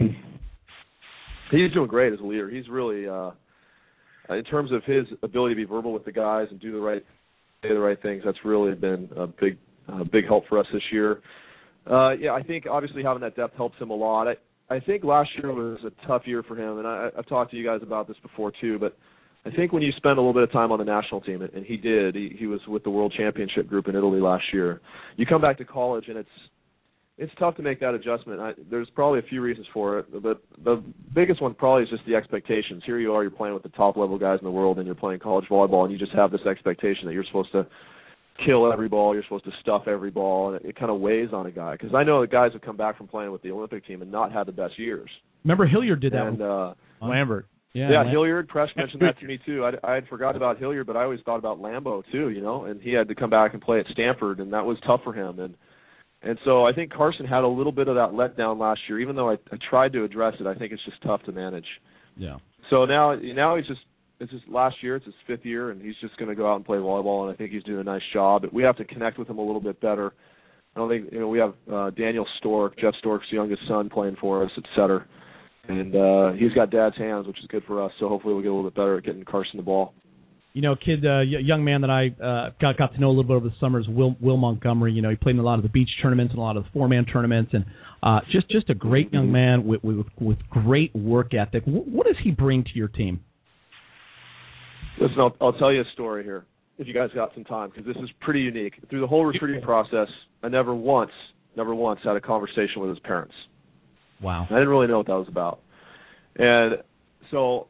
He's doing great as a leader. He's really, uh, in terms of his ability to be verbal with the guys and do the right say the right things, that's really been a big uh, big help for us this year. Uh, yeah, I think obviously having that depth helps him a lot. I, I think last year was a tough year for him, and I, I've talked to you guys about this before too, but I think when you spend a little bit of time on the national team, and he did, he, he was with the World Championship group in Italy last year, you come back to college, and it's it's tough to make that adjustment. I, there's probably a few reasons for it, but the biggest one probably is just the expectations. Here you are, you're playing with the top-level guys in the world, and you're playing college volleyball, and you just have this expectation that you're supposed to kill every ball, you're supposed to stuff every ball, and it, it kind of weighs on a guy. Because I know the guys have come back from playing with the Olympic team and not had the best years. Remember Hilliard did that. And, uh, Lambert. Yeah, yeah Hilliard, Presh mentioned that to me too. I, I had forgot about Hilliard, but I always thought about Lambo too, you know, and he had to come back and play at Stanford, and that was tough for him. And and so I think Carson had a little bit of that letdown last year, even though I, I tried to address it. I think it's just tough to manage. Yeah. So now, now he's just, it's just last year, it's his fifth year, and he's just going to go out and play volleyball, and I think he's doing a nice job. But we have to connect with him a little bit better. I don't think, you know, we have uh, Daniel Stork, Jeff Stork's youngest son, playing for us at setter. And uh, he's got dad's hands, which is good for us, so hopefully we'll get a little bit better at getting Carson the ball. You know, kid, uh, young man that I uh, got got to know a little bit over the summer is Will, Will Montgomery. You know, he played in a lot of the beach tournaments and a lot of the four-man tournaments, and uh, just just a great young man with with, with great work ethic. W- what does he bring to your team? Listen, I'll, I'll tell you a story here, if you guys got some time, because this is pretty unique. Through the whole recruiting process, I never once, never once had a conversation with his parents. Wow. I didn't really know what that was about. And so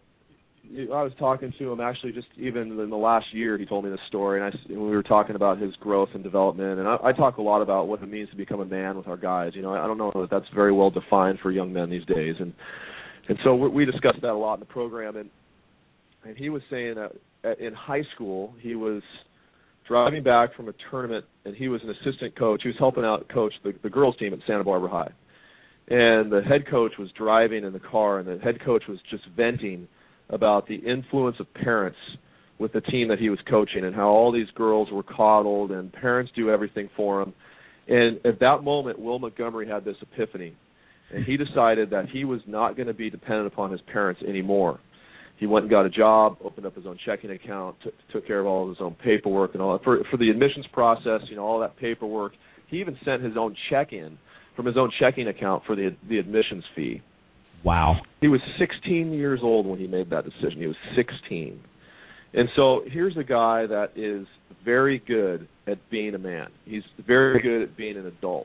I was talking to him actually just even in the last year. He told me this story, and, I, and we were talking about his growth and development. And I, I talk a lot about what it means to become a man with our guys. You know, I don't know that that's very well defined for young men these days. And and so we, we discussed that a lot in the program. And and he was saying that in high school he was driving back from a tournament, and he was an assistant coach. He was helping out coach the, the girls team at Santa Barbara High. And the head coach was driving in the car, and the head coach was just venting about the influence of parents with the team that he was coaching and how all these girls were coddled and parents do everything for them. And at that moment, Will Montgomery had this epiphany, and he decided that he was not going to be dependent upon his parents anymore. He went and got a job, opened up his own checking account, t- took care of all of his own paperwork and all that. For, for the admissions process, you know, all that paperwork. He even sent his own check in from his own checking account for the the admissions fee. Wow. He was sixteen years old when he made that decision. He was sixteen. And so here's a guy that is very good at being a man. He's very good at being an adult.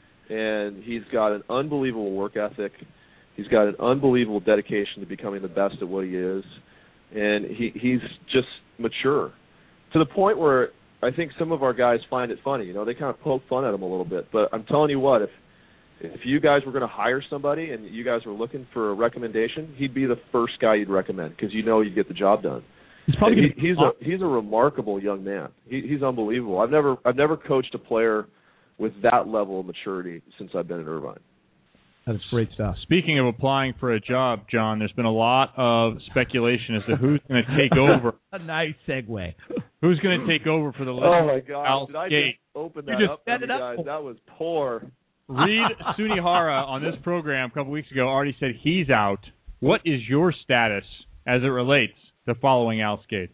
And he's got an unbelievable work ethic. He's got an unbelievable dedication to becoming the best at what he is. And he he's just mature to the point where I think some of our guys find it funny. You know, they kind of poke fun at him a little bit. But I'm telling you what, if if you guys were going to hire somebody and you guys were looking for a recommendation, he'd be the first guy you'd recommend because you know you'd get the job done. He's probably he, he's a he's a remarkable young man. He, he's unbelievable. I've never I've never coached a player with that level of maturity since I've been at Irvine. That's great stuff. Speaking of applying for a job, John, there's been a lot of speculation as to who's going to take over. A nice segue. Who's going to take over for the Oh my God! Al Did I Skate? just open that You just up set for it you up. guys? That was poor. Reed Sunihara on this program a couple weeks ago already said he's out. What is your status as it relates to following Al Skates?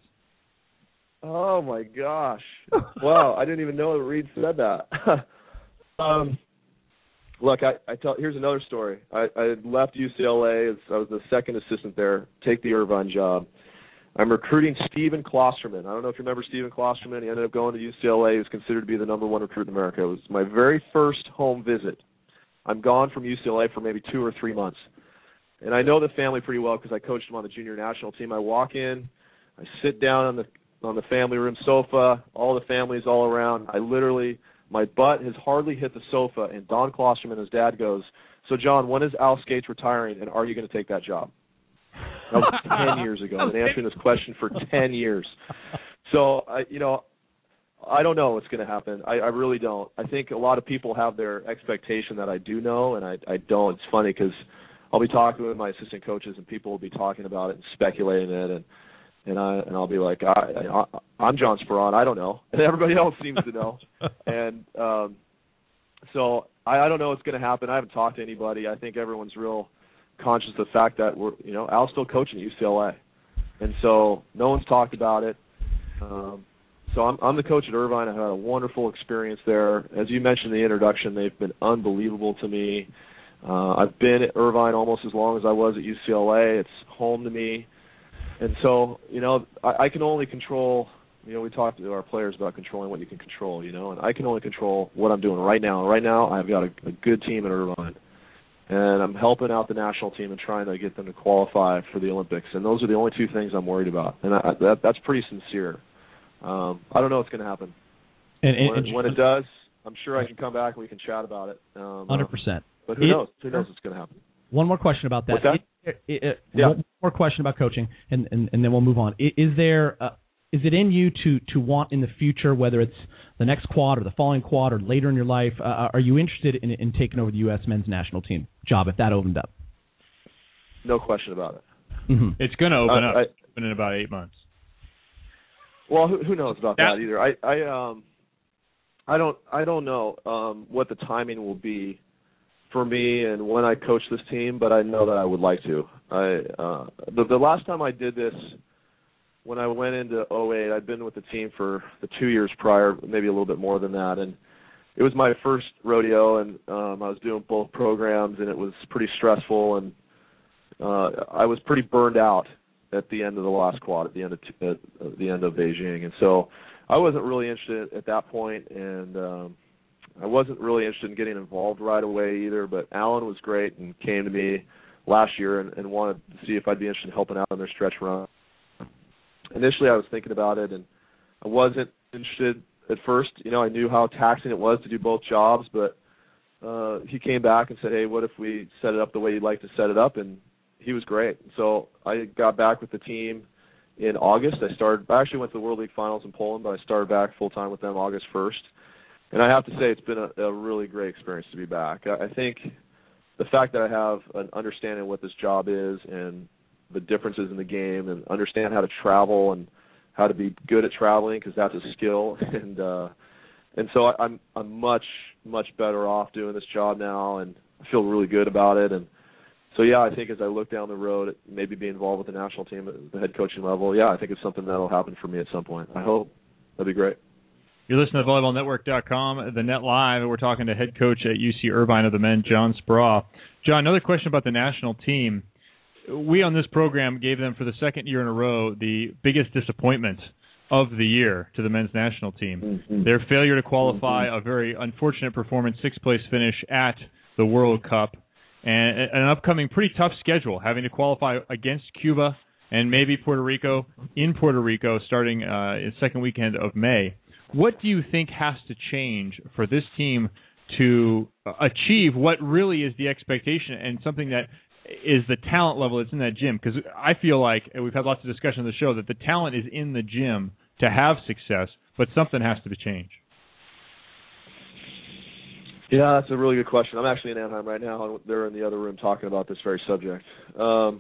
Oh my gosh! Wow, I didn't even know that Reed said that. um, look, I, I tell. Here's another story. I, I left U C L A as I was the second assistant there. Take the Irvine job. I'm recruiting Stephen Klosterman. I don't know if you remember Stephen Klosterman. He ended up going to U C L A. He was considered to be the number one recruit in America. It was my very first home visit. I'm gone from U C L A for maybe two or three months. And I know the family pretty well because I coached them on the junior national team. I walk in, I sit down on the on the family room sofa, all the family's all around. I literally, my butt has hardly hit the sofa, and Don Klosterman, his dad, goes, "So, John, when is Al Skates retiring, and are you going to take that job?" That was ten years ago. I've been answering this question for ten years. So, I, you know, I don't know what's going to happen. I, I really don't. I think a lot of people have their expectation that I do know, and I, I don't. It's funny because I'll be talking with my assistant coaches, and people will be talking about it and speculating it, and and I and I'll be like, I, I, I'm John Speron. I don't know, and everybody else seems to know. And um, so I, I don't know what's going to happen. I haven't talked to anybody. I think everyone's real conscious of the fact that we're, you know, Al's still coaching at U C L A, and so no one's talked about it. Um, so I'm, I'm the coach at Irvine. I've had a wonderful experience there. As you mentioned in the introduction, they've been unbelievable to me. Uh, I've been at Irvine almost as long as I was at U C L A. It's home to me. And so, you know, I, I can only control, you know, we talked to our players about controlling what you can control, you know, and I can only control what I'm doing right now. Right now, I've got a, a good team at Irvine, and I'm helping out the national team and trying to get them to qualify for the Olympics. And those are the only two things I'm worried about. And I, that, that's pretty sincere. Um, I don't know what's going to happen. And, and, when, and when it does, I'm sure I can come back and we can chat about it. Um, one hundred percent. But who it, knows? Who knows what's going to happen? One more question about that. What's that? It, it, it, yeah. One more question about coaching, and, and, and then we'll move on. Is, is there uh, is it in you to, to want in the future, whether it's the next quad or the following quad or later in your life, uh, are you interested in, in taking over the U S men's national team job if that opened up? No question about it. Mm-hmm. It's going to open uh, up I, open in about eight months. Well, who, who knows about that, that either? I, I um I don't I don't know um, what the timing will be for me and when I coach this team, but I know that I would like to. I uh, the, the last time I did this, when I went into oh eight, I'd been with the team for the two years prior, maybe a little bit more than that, and it was my first rodeo, and um, I was doing both programs, and it was pretty stressful, and uh, I was pretty burned out at the end of the last quad, at the end of t- at the end of Beijing, and so I wasn't really interested at that point, and um, I wasn't really interested in getting involved right away either. But Alan was great and came to me last year and, and wanted to see if I'd be interested in helping out on their stretch run. Initially, I was thinking about it, and I wasn't interested at first. You know, I knew how taxing it was to do both jobs, but uh, he came back and said, "Hey, what if we set it up the way you'd like to set it up?" And he was great. So I got back with the team in August. I started. I actually went to the World League Finals in Poland, but I started back full time with them August first. And I have to say, it's been a, a really great experience to be back. I, I think the fact that I have an understanding of what this job is and the differences in the game, and understand how to travel and how to be good at traveling, because that's a skill. And uh, and so I, I'm I'm much much better off doing this job now, and I feel really good about it. And so yeah, I think as I look down the road, maybe be involved with the national team at the head coaching level. Yeah, I think it's something that'll happen for me at some point. I hope. That'd be great. You're listening to volleyball network dot com, the Net Live, and we're talking to head coach at U C Irvine of the men, John Speraw. John, another question about the national team. We on this program gave them for the second year in a row the biggest disappointment of the year to the men's national team. Mm-hmm. Their failure to qualify, mm-hmm. a very unfortunate performance, sixth-place finish at the World Cup, and an upcoming pretty tough schedule, having to qualify against Cuba and maybe Puerto Rico, in Puerto Rico, starting uh, in the second weekend of May. What do you think has to change for this team to achieve what really is the expectation and something that is the talent level that's in that gym? Because I feel like, and we've had lots of discussion on the show, that the talent is in the gym to have success, but something has to change. Yeah, that's a really good question. I'm actually in Anaheim right now, and they're in the other room talking about this very subject. Um,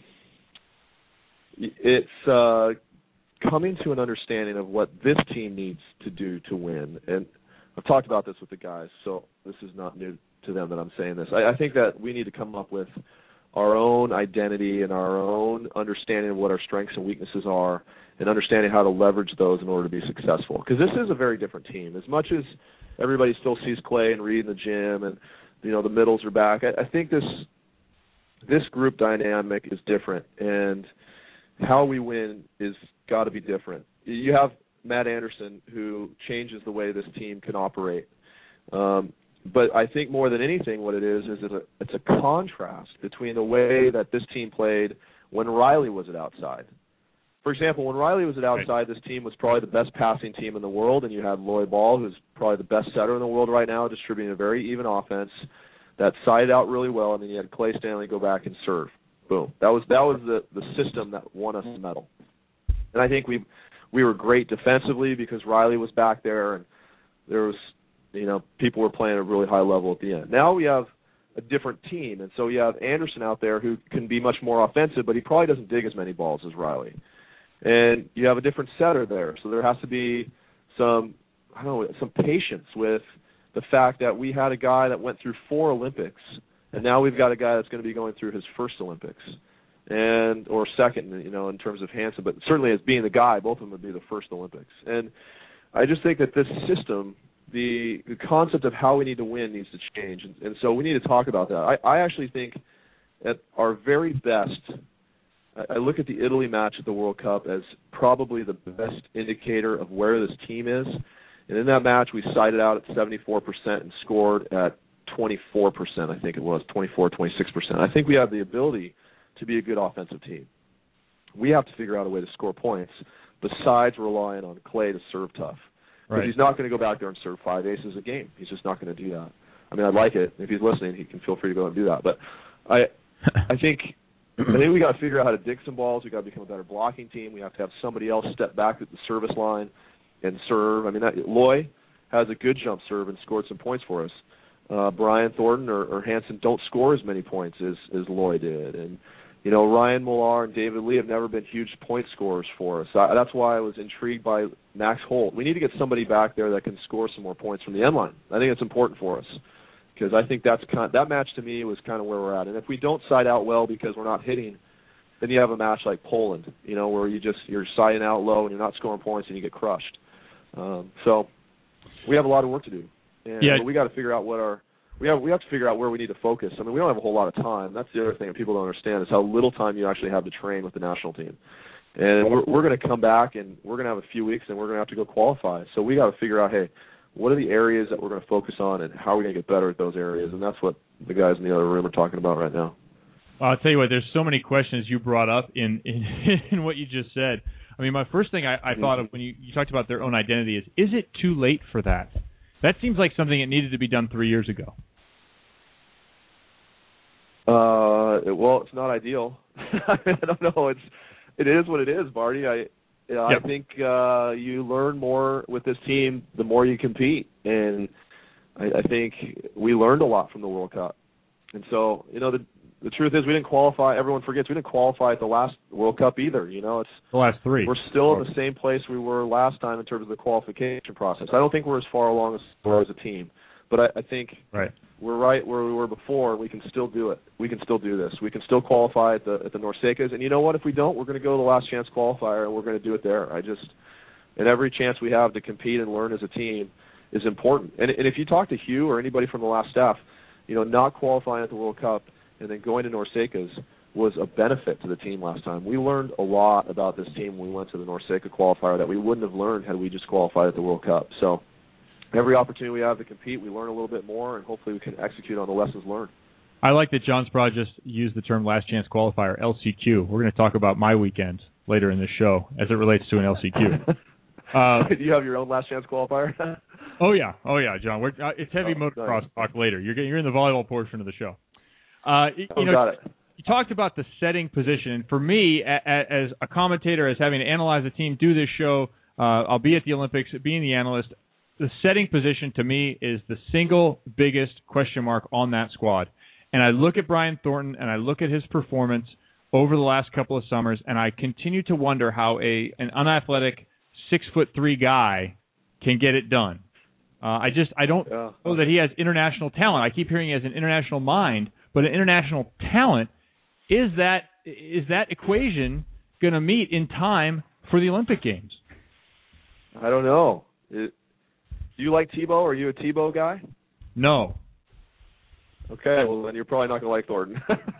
it's uh, coming to an understanding of what this team needs to do to win. And I've talked about this with the guys, so this is not new to them that I'm saying this. I, I think that we need to come up with our own identity and our own understanding of what our strengths and weaknesses are, and understanding how to leverage those in order to be successful. Because this is a very different team. As much as everybody still sees Clay and Reed in the gym, and you know the middles are back, I, I think this this group dynamic is different, and how we win is got to be different. You have Matt Anderson, who changes the way this team can operate. Um, but I think more than anything, what it is is it's a, it's a contrast between the way that this team played when Riley was at outside. For example, when Riley was at outside, this team was probably the best passing team in the world, and you had Lloyd Ball, who's probably the best setter in the world right now, distributing a very even offense that sided out really well, and then you had Clay Stanley go back and serve. Boom. That was that was the, the system that won us the medal. And I think we we were great defensively because Riley was back there, and there was, you know, people were playing at a really high level at the end. Now we have a different team, and so you have Anderson out there who can be much more offensive, but he probably doesn't dig as many balls as Riley. And you have a different setter there, so there has to be some, I don't know, some patience with the fact that we had a guy that went through four Olympics, and now we've got a guy that's going to be going through his first Olympics, and or second, you know, in terms of Hansen, but certainly as being the guy, both of them would be the first Olympics. And I just think that this system, the, the concept of how we need to win needs to change, and, and so we need to talk about that. I, I actually think at our very best, I look at the Italy match at the World Cup as probably the best indicator of where this team is. And in that match, we sided out at seventy-four percent and scored at twenty-four percent, I think it was, twenty-four, twenty-six percent. I think we have the ability to be a good offensive team. We have to figure out a way to score points besides relying on Clay to serve tough. Because right. he's not going to go back there and serve five aces a game. He's just not going to do that. I mean, I'd like it. If he's listening, he can feel free to go and do that. But I I think... I think we got to figure out how to dig some balls. We got to become a better blocking team. We have to have somebody else step back at the service line and serve. I mean, that, Loy has a good jump serve and scored some points for us. Uh, Brian Thornton or, or Hansen don't score as many points as as Loy did, and you know Ryan Millar and David Lee have never been huge point scorers for us. I, that's why I was intrigued by Max Holt. We need to get somebody back there that can score some more points from the end line. I think it's important for us. Because I think that's kind of, that match to me was kind of where we're at. And if we don't side out well because we're not hitting, then you have a match like Poland, you know, where you just you're siding out low and you're not scoring points and you get crushed. Um, so we have a lot of work to do, and yeah. we got to figure out what our we have we have to figure out where we need to focus. I mean, we don't have a whole lot of time. That's the other thing that people don't understand is how little time you actually have to train with the national team. And we're we're going to come back and we're going to have a few weeks and we're going to have to go qualify. So we got to figure out, hey, what are the areas that we're going to focus on, and how are we going to get better at those areas? And that's what the guys in the other room are talking about right now. Well, I'll tell you what, there's so many questions you brought up in, in, in what you just said. I mean, my first thing I, I mm-hmm. thought of when you, you talked about their own identity is, is it too late for that? That seems like something that needed to be done three years ago. Uh, well, it's not ideal. I don't know. It's it is what it is, Marty. I Yeah, yep. I think uh, you learn more with this team the more you compete, and I, I think we learned a lot from the World Cup. And so, you know, the the truth is we didn't qualify. Everyone forgets we didn't qualify at the last World Cup either. You know, it's the last three. We're still in the same place we were last time in terms of the qualification process. I don't think we're as far along as far as a team, but I, I think right. we're right where we were before. We can still do it. We can still do this. We can still qualify at the at the Norsecas. And you know what? If we don't, we're going to go to the last chance qualifier, and we're going to do it there. I just, and every chance we have to compete and learn as a team is important. And, and if you talk to Hugh or anybody from the last staff, you know, not qualifying at the World Cup and then going to Norsecas was a benefit to the team last time. We learned a lot about this team when we went to the Norseca qualifier that we wouldn't have learned had we just qualified at the World Cup. So every opportunity we have to compete, we learn a little bit more, and hopefully we can execute on the lessons learned. I like that John Sprague just used the term last chance qualifier, L C Q. We're going to talk about my weekend later in this show as it relates to an L C Q. Uh, Do you have your own last chance qualifier? oh, yeah. Oh, yeah, John. We're, uh, it's heavy oh, motocross nice. talk later. You're, getting, you're in the volleyball portion of the show. Uh, you, oh, you know, got it. You talked about the setting position. And for me, a, a, as a commentator, as having to analyze the team, do this show, uh, I'll be at the Olympics, being the analyst, the setting position to me is the single biggest question mark on that squad. And I look at Brian Thornton and I look at his performance over the last couple of summers, and I continue to wonder how a an unathletic six foot three guy can get it done. Uh, I just I don't yeah. know that he has international talent. I keep hearing he has an international mind, but an international talent is that is that equation going to meet in time for the Olympic Games? I don't know. It, do you like Tebow? Are you a Tebow guy? No. Okay, well then you're probably not going to like Thornton.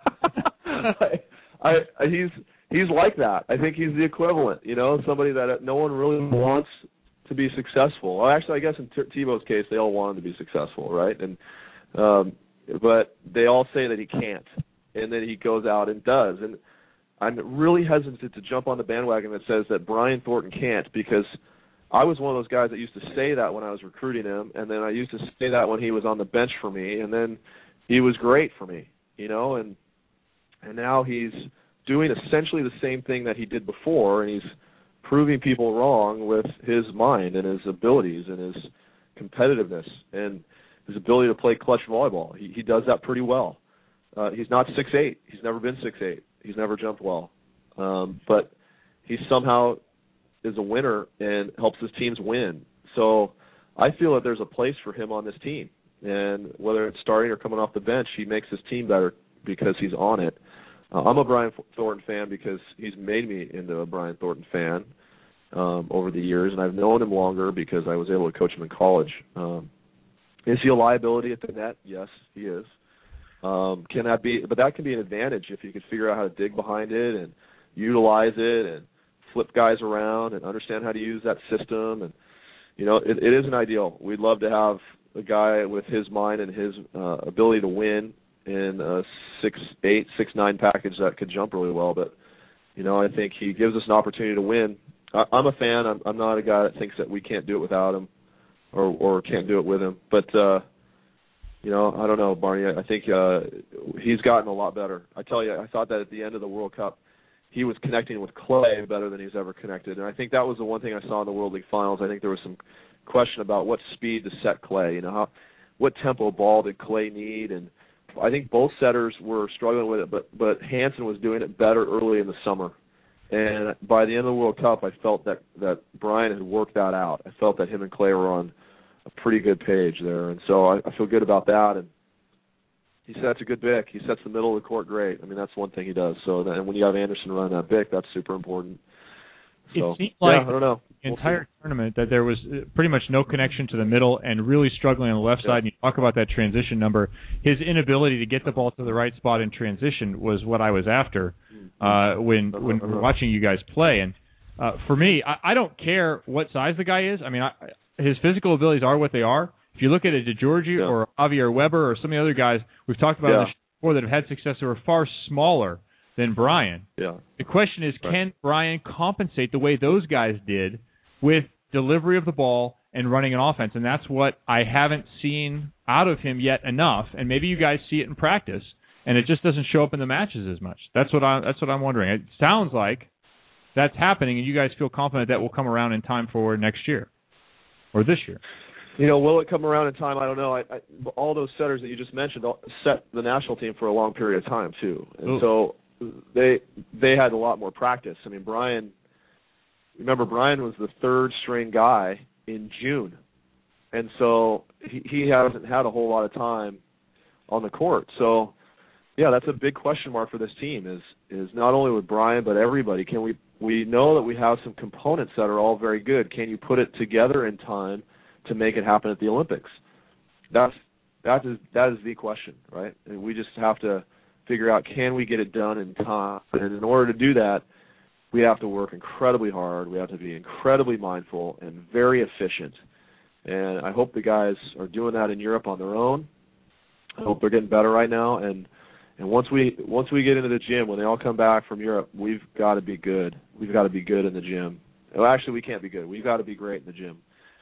I, I, he's he's like that. I think he's the equivalent. You know, somebody that no one really wants to be successful. Well, actually, I guess in T- Tebow's case, they all want him to be successful, right? And um, but they all say that he can't, and then he goes out and does. And I'm really hesitant to jump on the bandwagon that says that Brian Thornton can't, because I was one of those guys that used to say that when I was recruiting him, and then I used to say that when he was on the bench for me, and then he was great for me, you know, and and now he's doing essentially the same thing that he did before, and he's proving people wrong with his mind and his abilities and his competitiveness and his ability to play clutch volleyball. He, he does that pretty well. Uh, he's not six eight. He's never been six eight. He's never jumped well. Um, but he somehow is a winner and helps his teams win. So I feel that there's a place for him on this team. And whether it's starting or coming off the bench, he makes his team better because he's on it. Uh, I'm a Brian Thornton fan because he's made me into a Brian Thornton fan um, over the years, and I've known him longer because I was able to coach him in college. Um, is he a liability at the net? Yes, he is. Um, can that be? But that can be an advantage if you can figure out how to dig behind it and utilize it and flip guys around and understand how to use that system. And you know, it, it isn't ideal. We'd love to have a guy with his mind and his uh, ability to win in a six eight, six nine package that could jump really well. But you know, I think he gives us an opportunity to win. I, I'm a fan. I'm, I'm not a guy that thinks that we can't do it without him or or can't do it with him. But uh, you know, I don't know, Barney. I think uh, he's gotten a lot better. I tell you, I thought that at the end of the World Cup, he was connecting with Clay better than he's ever connected. And I think that was the one thing I saw in the World League Finals. I think there was some question about what speed to set Clay. You know, how, what tempo ball did Clay need? And I think both setters were struggling with it, but but Hansen was doing it better early in the summer. And by the end of the World Cup, I felt that, that Brian had worked that out. I felt that him and Clay were on a pretty good page there. And so I, I feel good about that. And he sets a good bick. He sets the middle of the court great. I mean, that's one thing he does. So that, and when you have Anderson run that bick, that's super important. So, it seemed like yeah, I don't know. the We'll entire see. tournament that there was pretty much no connection to the middle and really struggling on the left Yeah. side. And you talk about that transition number. His inability to get the ball to the right spot in transition was what I was after uh, when when we were watching you guys play. And uh, for me, I, I don't care what size the guy is. I mean, I, his physical abilities are what they are. If you look at a DeGiorgi Yeah. or Javier Weber or some of the other guys we've talked about Yeah. on the show before that have had success who are far smaller than Brian. Yeah. The question is, Right. can Brian compensate the way those guys did with delivery of the ball and running an offense? And that's what I haven't seen out of him yet enough. And maybe you guys see it in practice, and it just doesn't show up in the matches as much. That's what I. That's what I'm wondering. It sounds like that's happening, and you guys feel confident that will come around in time for next year or this year. You know, will it come around in time? I don't know. I, I, all those setters that you just mentioned all, set the national team for a long period of time too, and Ooh. so they they had a lot more practice. I mean, Brian. Remember, Brian was the third string guy in June, and so he, he hasn't had a whole lot of time on the court. So, yeah, that's a big question mark for this team. Is is not only with Brian but everybody. Can we we know that we have some components that are all very good. Can you put it together in time to make it happen at the Olympics? That's that is that is the question, right? And we just have to figure out, can we get it done in time? And in order to do that, we have to work incredibly hard. We have to be incredibly mindful and very efficient. And I hope the guys are doing that in Europe on their own. I hope they're getting better right now. And and once we once we get into the gym, when they all come back from Europe, we've got to be good. We've got to be good in the gym. Well, actually, we can't be good. We've got to be great in the gym.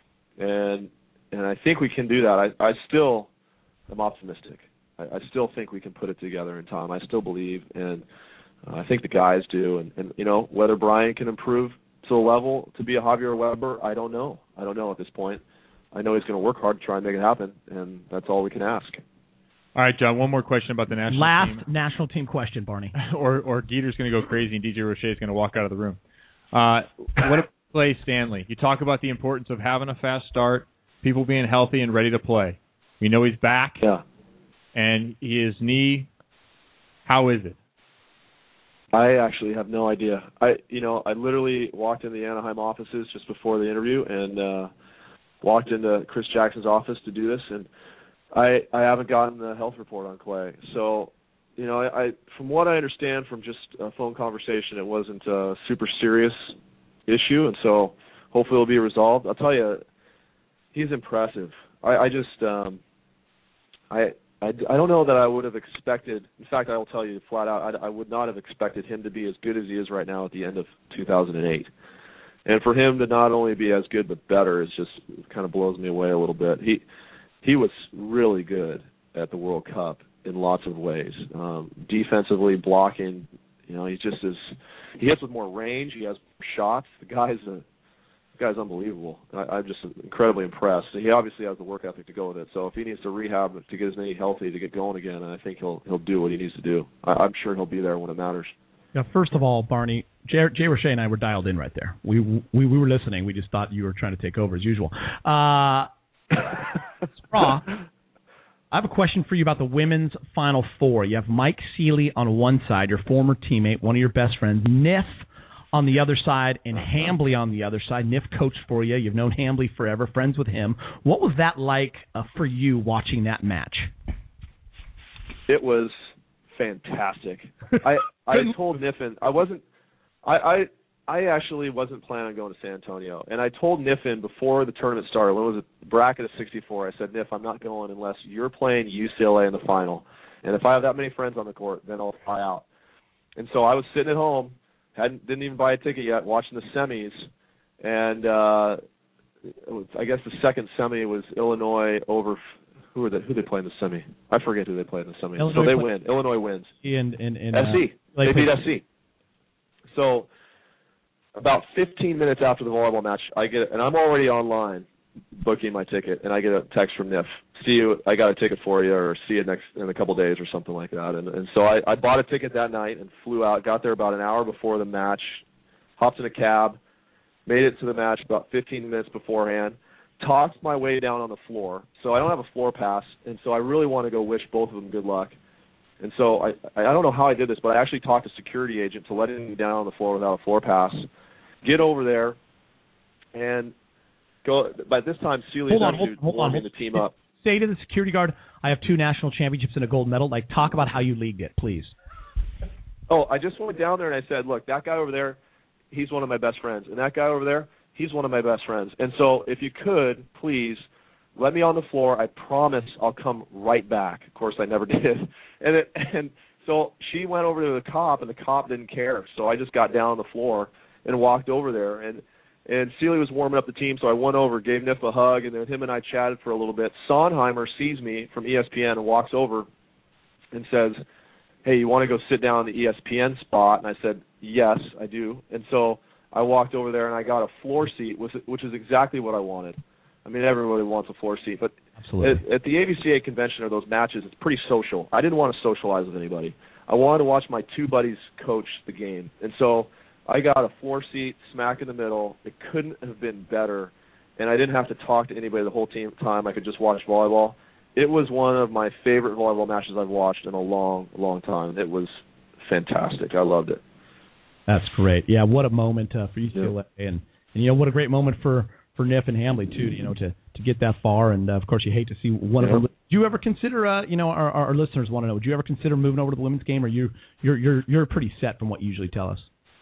And and I think we can do that. I, I still am optimistic. I, I still think we can put it together in time. I still believe, and uh, I think the guys do. And, and, you know, whether Brian can improve to a level to be a Javier Weber, I don't know. I don't know at this point. I know he's going to work hard to try and make it happen, and that's all we can ask. All right, John, one more question about the national Last team. national team question, Barney. or or Dieter's going to go crazy and D J Roche is going to walk out of the room. Uh, what about Clay Stanley? You talk about the importance of having a fast start, people being healthy and ready to play. We know he's back. Yeah. And his knee, how is it? I actually have no idea. I, you know, I literally walked in the Anaheim offices just before the interview and uh, walked into Chris Jackson's office to do this, and I, I haven't gotten the health report on Clay. So, you know, I, I from what I understand from just a phone conversation, it wasn't a super serious issue, and so hopefully it'll be resolved. I'll tell you, he's impressive. I, I just, um, I, I, I don't know that I would have expected. In fact, I will tell you flat out, I, I would not have expected him to be as good as he is right now at the end of two thousand eight. And for him to not only be as good but better is just it kind of blows me away a little bit. He, he was really good at the World Cup in lots of ways. Um, defensively, blocking, you know, he just is. He hits with more range. He has shots. The guy's a. The guy's unbelievable. I, I'm just incredibly impressed. He obviously has the work ethic to go with it. So if he needs to rehab to get his knee healthy to get going again, I think he'll he'll do what he needs to do. I, I'm sure he'll be there when it matters. Yeah. First of all, Barney, Jay, Jay Roche and I were dialed in right there. We we we were listening. We just thought you were trying to take over as usual. Uh, Spraw, I have a question for you about the women's Final Four. You have Mike Seeley on one side, your former teammate, one of your best friends, Niff on the other side, and Hambly on the other side. Niff coached for you. You've known Hambly forever, friends with him. What was that like uh, for you watching that match? It was fantastic. I I told Niffin I wasn't I, I I actually wasn't planning on going to San Antonio, and I told Niffin before the tournament started, when it was a bracket of sixty-four, I said, Niff, I'm not going unless you're playing U C L A in the final, and if I have that many friends on the court, then I'll fly out. And so I was sitting at home. Hadn't didn't even buy a ticket yet, watching the semis, and uh, it was, I guess the second semi was Illinois over. Who are they? Who they play in the semi? I forget who they play in the semi. Illinois so they win. Illinois wins. In in in S C. Uh, they beat S C. So about fifteen minutes after the volleyball match, I get and I'm already online booking my ticket, and I get a text from Niff. See you. I got a ticket for you, or see you next in a couple days, or something like that. And and so I, I bought a ticket that night and flew out. Got there about an hour before the match. Hopped in a cab, made it to the match about fifteen minutes beforehand. Talked my way down on the floor. So I don't have a floor pass, and so I really want to go wish both of them good luck. And so I I don't know how I did this, but I actually talked to a security agent to let him down on the floor without a floor pass. Get over there, and go. By this time, Seeley's actually warming the team up. Say to the security guard, I have two national championships and a gold medal. Like, talk about how you leagued it, please. Oh, I just went down there and I said, look, that guy over there, he's one of my best friends. And that guy over there, he's one of my best friends. And so if you could, please, let me on the floor. I promise I'll come right back. Of course, I never did. And it, and so she went over to the cop, and the cop didn't care. So I just got down on the floor and walked over there. And And Seeley was warming up the team, so I went over, gave Niff a hug, and then him and I chatted for a little bit. Sondheimer sees me from E S P N and walks over and says, hey, you want to go sit down in the E S P N spot? And I said, yes, I do. And so I walked over there, and I got a floor seat, which is exactly what I wanted. I mean, everybody wants a floor seat. But at, at the A V C A convention or those matches, it's pretty social. I didn't want to socialize with anybody. I wanted to watch my two buddies coach the game. And so I got a floor seat smack in the middle. It couldn't have been better, and I didn't have to talk to anybody the whole team time. I could just watch volleyball. It was one of my favorite volleyball matches I've watched in a long, long time. It was fantastic. I loved it. That's great. Yeah, what a moment uh, for U C L A, yeah. and, and you know what a great moment for, for Niff and Hambly too. You know, to, to get that far, and uh, of course you hate to see one yeah. of them. Do you ever consider? Uh, you know, our, our listeners want to know. Do you ever consider moving over to the women's game, or you you're you're you're pretty set from what you usually tell us?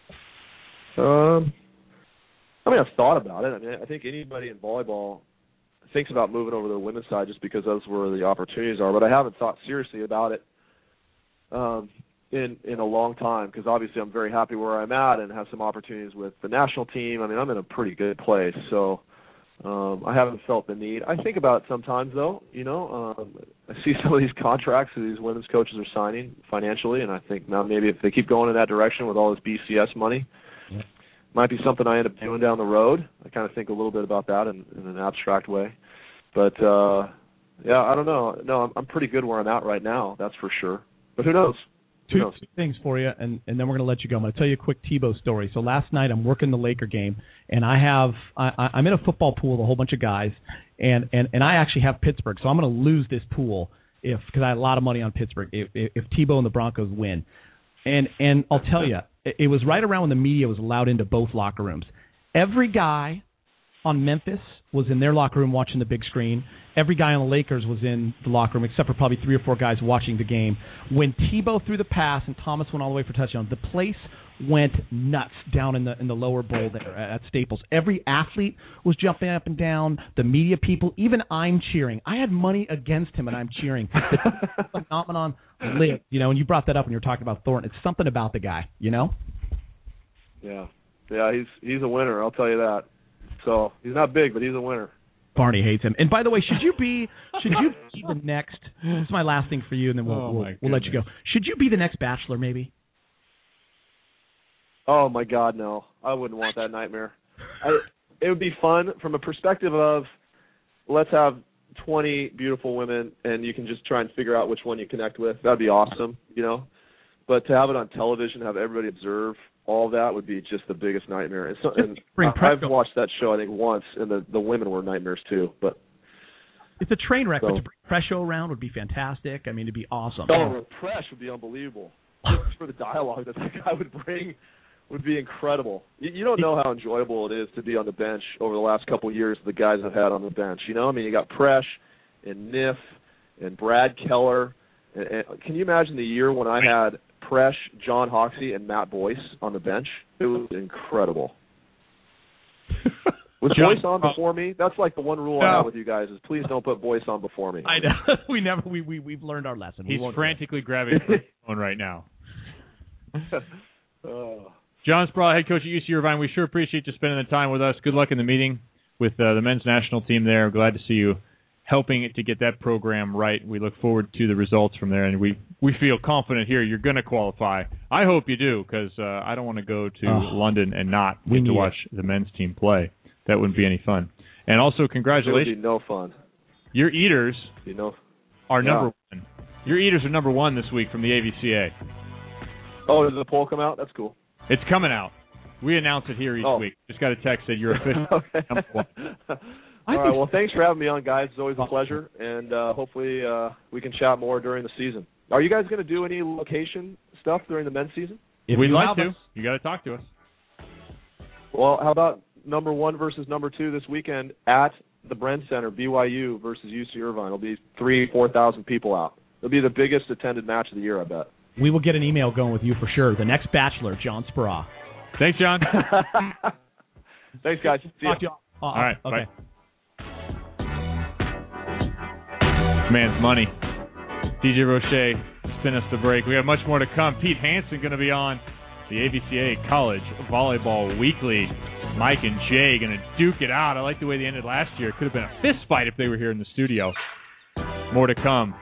Um, I mean, I've thought about it. I mean, I think anybody in volleyball thinks about moving over to the women's side just because that's where the opportunities are. But I haven't thought seriously about it um, in in a long time, because obviously I'm very happy where I'm at and have some opportunities with the national team. I mean, I'm in a pretty good place, so um, I haven't felt the need. I think about it sometimes, though. You know, um, I see some of these contracts that these women's coaches are signing financially, and I think now maybe if they keep going in that direction with all this B C S money, might be something I end up doing down the road. I kind of think a little bit about that in, in an abstract way. But, uh, yeah, I don't know. No, I'm, I'm pretty good where I'm at right now, that's for sure. But who knows? Who Two knows? things for you, and, and then we're going to let you go. I'm going to tell you a quick Tebow story. So last night I'm working the Laker game, and I have I, I'm in a football pool with a whole bunch of guys, and, and, and I actually have Pittsburgh, so I'm going to lose this pool if because I had a lot of money on Pittsburgh if, if, if Tebow and the Broncos win. And and I'll tell you, it was right around when the media was allowed into both locker rooms. Every guy on Memphis was in their locker room watching the big screen. Every guy on the Lakers was in the locker room, except for probably three or four guys watching the game. When Tebow threw the pass and Thomas went all the way for touchdown, the place went nuts down in the in the lower bowl there at Staples. Every athlete was jumping up and down. The media people, even I'm cheering. I had money against him, and I'm cheering. The phenomenon lived. You know, and you brought that up when you were talking about Thornton. It's something about the guy, you know? Yeah, yeah, he's he's a winner. I'll tell you that. So he's not big, but he's a winner. Barney hates him. And by the way, should you be should you be the next? This is my last thing for you, and then we'll oh we'll, we'll let you go. Should you be the next Bachelor, maybe? Oh my God, no! I wouldn't want that nightmare. I, it would be fun from a perspective of let's have twenty beautiful women, and you can just try and figure out which one you connect with. That'd be awesome, you know. But to have it on television, have everybody observe all that would be just the biggest nightmare. And, so, and I, I've watched that show I think once, and the the women were nightmares too. But it's a train wreck. So, but to bring Presho around would be fantastic. I mean, it'd be awesome. Oh, Presh would be unbelievable. Just for the dialogue that that guy would bring would be incredible. You, you don't know how enjoyable it is to be on the bench over the last couple of years. The guys have had on the bench. You know, I mean, you got Presh and Niff and Brad Keller. And, and can you imagine the year when I had Presh, John Hoxie, and Matt Boyce on the bench? It was incredible. Was John, Boyce on before me? That's like the one rule no. I have with you guys is please don't put Boyce on before me. I know. we never we we we've learned our lesson. He's frantically grabbing for his phone right now. oh. John Speraw, head coach at U C Irvine. We sure appreciate you spending the time with us. Good luck in the meeting with uh, the men's national team there. Glad to see you helping to get that program right. We look forward to the results from there, and we, we feel confident here you're going to qualify. I hope you do, because uh, I don't want to go to oh, London and not get to watch it. the men's team play. That wouldn't be any fun. And also, congratulations. It would be no fun. Your Eaters you know, are yeah. number one. Your Eaters are number one this week from the A V C A. Oh, did the poll come out? That's cool. It's coming out. We announce it here each oh. week. Just got a text that you're officially number one. All right, well, thanks for having me on, guys. It's always a pleasure, and uh, hopefully uh, we can chat more during the season. Are you guys going to do any location stuff during the men's season? If We'd like to. Us. You got to talk to us. Well, how about number one versus number two this weekend at the Bren Center, B Y U versus U C Irvine? It'll be three, four thousand people out. It'll be the biggest attended match of the year, I bet. We will get an email going with you for sure. The next Bachelor, John Speraw. Thanks, John. Thanks, guys. See Talk you. To you. Uh, all right. Okay. Bye. Man's money. D J Roche, spin us the break. We have much more to come. Pete Hansen going to be on the A V C A College Volleyball Weekly. Mike and Jay going to duke it out. I like the way they ended last year. It could have been a fist fight if they were here in the studio. More to come.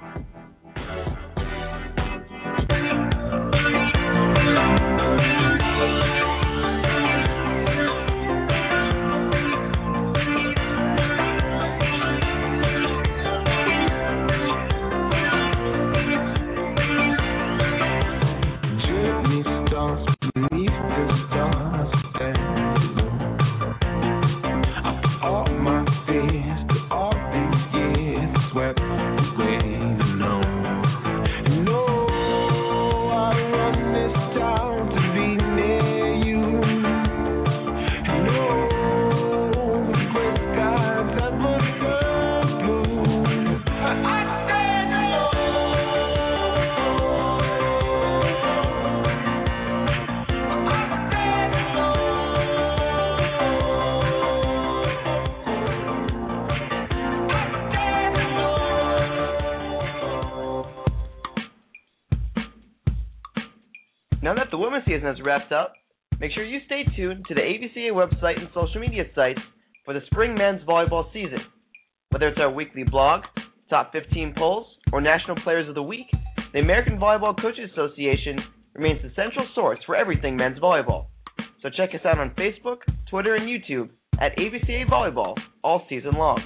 Now that the women's season has wrapped up, make sure you stay tuned to the A V C A website and social media sites for the spring men's volleyball season. Whether it's our weekly blog, top fifteen polls, or National Players of the Week, the American Volleyball Coaches Association remains the central source for everything men's volleyball. So check us out on Facebook, Twitter, and YouTube at A V C A Volleyball all season long.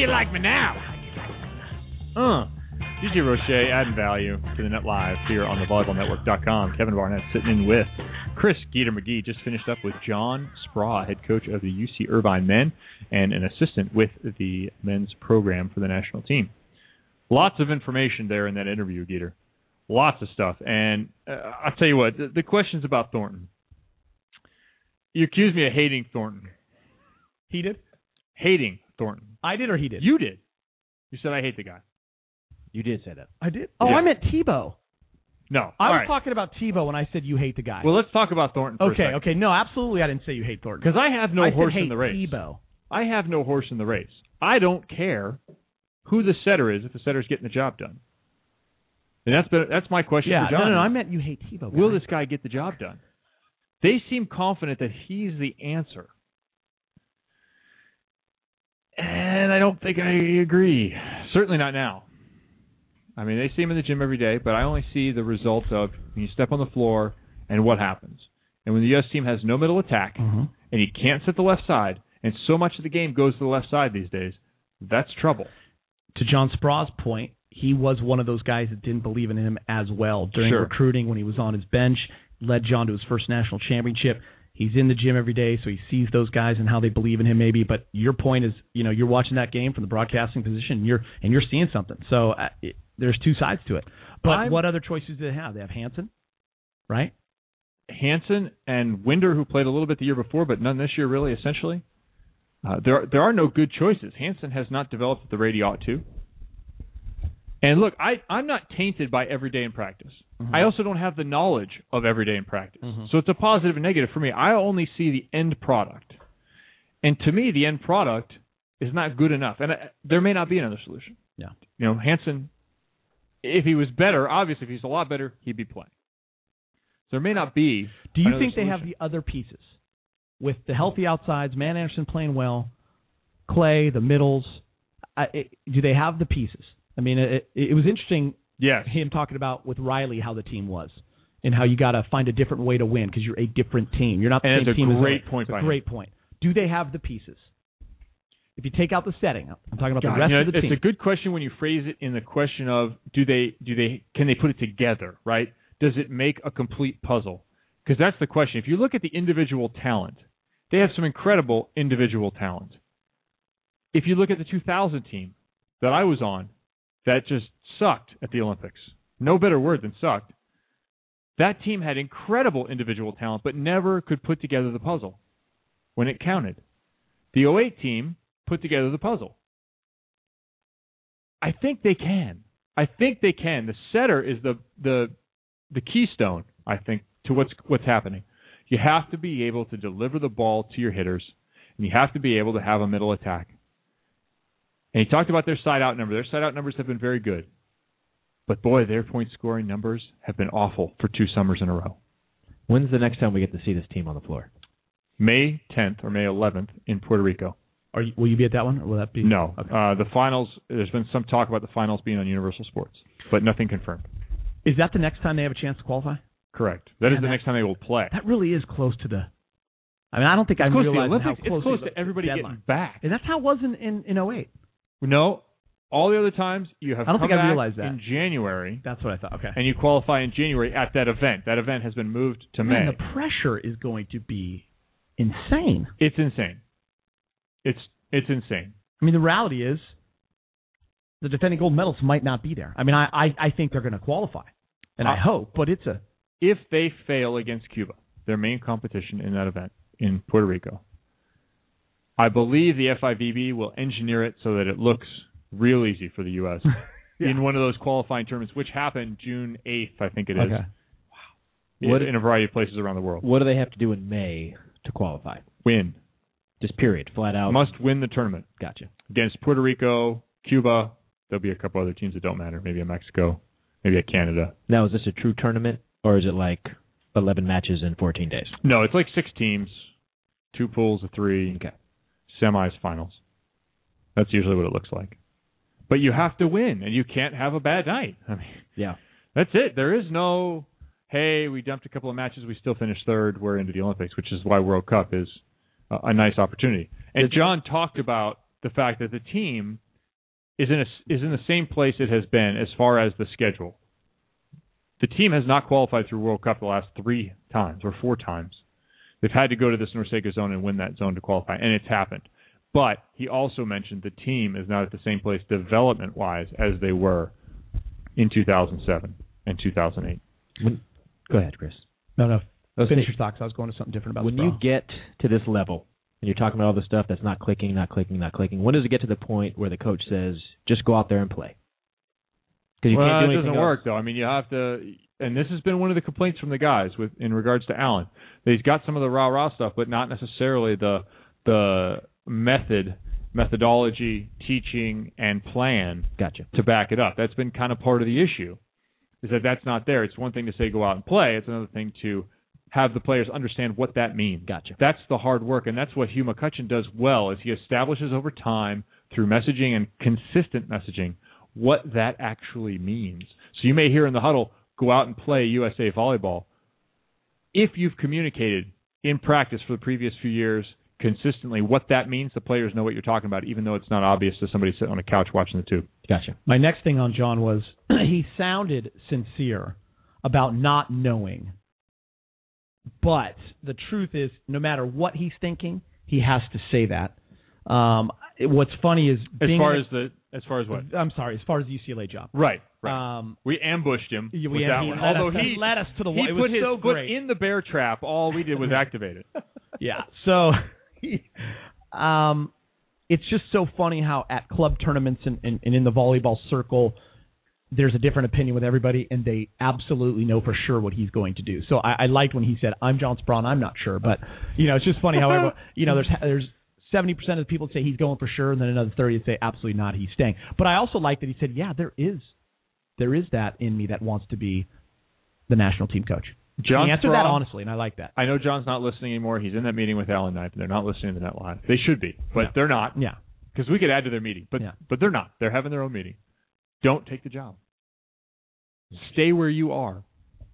you like me now? Uh, D J Roche adding value to the Net Live here on the volleyball network dot com. Kevin Barnett sitting in with Chris Geeter McGee. Just finished up with John Spraw, head coach of the U C Irvine men and an assistant with the men's program for the national team. Lots of information there in that interview, Geeter. Lots of stuff. And uh, I'll tell you what, the, the questions about Thornton. You accused me of hating Thornton. He did? Hating Thornton. I did or he did? You did. You said I hate the guy. You did say that. I did? Oh, Yeah. I meant Tebow. No. I All was right. talking about Tebow when I said you hate the guy. Well, let's talk about Thornton for okay, a second. okay. No, absolutely I didn't say you hate Thornton. Because I have no I horse said hate in the race. Tebow. I have no horse in the race. I don't care who the setter is if the setter's getting the job done. And that's been, that's my question Yeah, for John. no, no, no, I meant you hate Tebow. Guy. Will this guy get the job done? They seem confident that he's the answer. And I don't think I agree. Certainly not now. I mean, they see him in the gym every day, but I only see the results of when you step on the floor and what happens. And when the U S team has no middle attack mm-hmm. and he can't set the left side, and so much of the game goes to the left side these days, that's trouble. To John Spraw's point, he was one of those guys that didn't believe in him as well during Sure. recruiting when he was on his bench, led John to his first national championship. He's in the gym every day, so he sees those guys and how they believe in him maybe. But your point is, you know, you're watching that game from the broadcasting position, and you're, and you're seeing something. So uh, it, there's two sides to it. But I'm, what other choices do they have? They have Hansen, right? Hansen and Winder, who played a little bit the year before, but none this year really, essentially. Uh, there, are, there are no good choices. Hansen has not developed at the rate he ought to. And look, I, I'm not tainted by every day in practice. Mm-hmm. I also don't have the knowledge of every day in practice. Mm-hmm. So it's a positive and negative for me. I only see the end product. And to me, the end product is not good enough. And I, there may not be another solution. Yeah. You know, Hansen, if he was better, obviously if he's a lot better, he'd be playing. There may not be. Do you another think they solution. have the other pieces? With the healthy outsides, Man Anderson playing well, Clay, the middles, uh, it, do they have the pieces? I mean, it, it was interesting yes. him talking about with Riley how the team was and how you got to find a different way to win because you're a different team. You're not the and same team as a as great other. point It's by a great him. point. Do they have the pieces? If you take out the setting, I'm talking about God, the rest you know, of the it's team. It's a good question when you phrase it in the question of do they do they can they put it together, right? Does it make a complete puzzle? Because that's the question. If you look at the individual talent, they have some incredible individual talent. If you look at the two thousand team that I was on, that just sucked at the Olympics. No better word than sucked. That team had incredible individual talent, but never could put together the puzzle when it counted. The oh eight team put together the puzzle. I think they can. I think they can. The setter is the the the keystone, I think, to what's what's happening. You have to be able to deliver the ball to your hitters, and you have to be able to have a middle attack. And he talked about their side-out number. Their side-out numbers have been very good. But, boy, their point-scoring numbers have been awful for two summers in a row. When's the next time we get to see this team on the floor? May tenth or May eleventh in Puerto Rico. Are you, will you be at that one, or will that be? No. Okay. Uh, the finals, there's been some talk about the finals being on Universal Sports, but nothing confirmed. Is that the next time they have a chance to qualify? Correct. That Man, is the that, next time they will play. That really is close to the... I mean, I don't think I it's close realized to the how Olympics. close It's close it is to everybody deadline. getting back. And that's how it was in, in, in oh eight. No. All the other times, you have I don't come think I back realized that. in January. That's what I thought. Okay. And you qualify in January at that event. That event has been moved to Man, May. the pressure is going to be insane. It's insane. It's it's insane. I mean, the reality is the defending gold medalists might not be there. I mean, I, I, I think they're going to qualify, and I Uh, hope, but it's a... If they fail against Cuba, their main competition in that event in Puerto Rico, I believe the F I V B will engineer it so that it looks real easy for the U S yeah. in one of those qualifying tournaments, which happened June eighth, I think it is. Okay. Wow. What, in a variety of places around the world. What do they have to do in May to qualify? Win. Just period, flat out. Must win the tournament. Gotcha. Against Puerto Rico, Cuba, there'll be a couple other teams that don't matter. Maybe a Mexico, maybe a Canada. Now, is this a true tournament, or is it like eleven matches in fourteen days? No, it's like six teams, two pools of three, okay. semis, finals. That's usually what it looks like. But you have to win, and you can't have a bad night. I mean, yeah, that's it. There is no, hey, we dumped a couple of matches, we still finished third, we're into the Olympics, which is why World Cup is a, a nice opportunity. And John talked about the fact that the team is in a, is in the same place it has been as far as the schedule. The team has not qualified through World Cup the last three times or four times. They've had to go to this NORCECA zone and win that zone to qualify, and it's happened. But he also mentioned the team is not at the same place development-wise as they were in two thousand seven and two thousand eight. When, go ahead, Chris. No, no. Finish your thoughts. I was going to something different about when the you get to this level and you're talking about all the stuff that's not clicking, not clicking, not clicking. When does it get to the point where the coach says, "Just go out there and play"? Because you well, can't do it anything doesn't else. work though. I mean, you have to, and this has been one of the complaints from the guys with in regards to Allen. That he's got some of the rah rah stuff, but not necessarily the the method, methodology, teaching, and plan. Gotcha. To back it up. That's been kind of part of the issue. Is that that's not there. It's one thing to say go out and play. It's another thing to have the players understand what that means. Gotcha. That's the hard work, and that's what Hugh McCutcheon does well. Is he establishes over time through messaging and consistent messaging what that actually means. So you may hear in the huddle, go out and play U S A volleyball. If you've communicated in practice for the previous few years consistently what that means, the players know what you're talking about, even though it's not obvious to somebody sitting on a couch watching the tube. Gotcha. My next thing on John was he sounded sincere about not knowing. But the truth is, no matter what he's thinking, he has to say that. Um, what's funny is as being far a, as the as far as what I'm sorry, as far as the U C L A job, right? Right. Um, we ambushed him we, with he that one. led Although us, he led us to the he wall. It put was his so foot great. in the bear trap. All we did was activate it. Yeah. So, um, it's just so funny how at club tournaments and, and, and in the volleyball circle, there's a different opinion with everybody, and they absolutely know for sure what he's going to do. So I, I liked when he said, "I'm John Sprawn, I'm not sure," but you know, it's just funny how everyone, you know, there's there's seventy percent of the people say he's going for sure, and then another thirty that say absolutely not, he's staying. But I also like that he said, "Yeah, there is, there is that in me that wants to be the national team coach." John he answered Sprawn, that honestly, and I like that. I know John's not listening anymore. He's in that meeting with Alan Knight, and they're not listening to Net Live. They should be, but Yeah. they're not. Yeah. Because we could add to their meeting, but Yeah. but they're not. They're having their own meeting. Don't take the job. Stay where you are.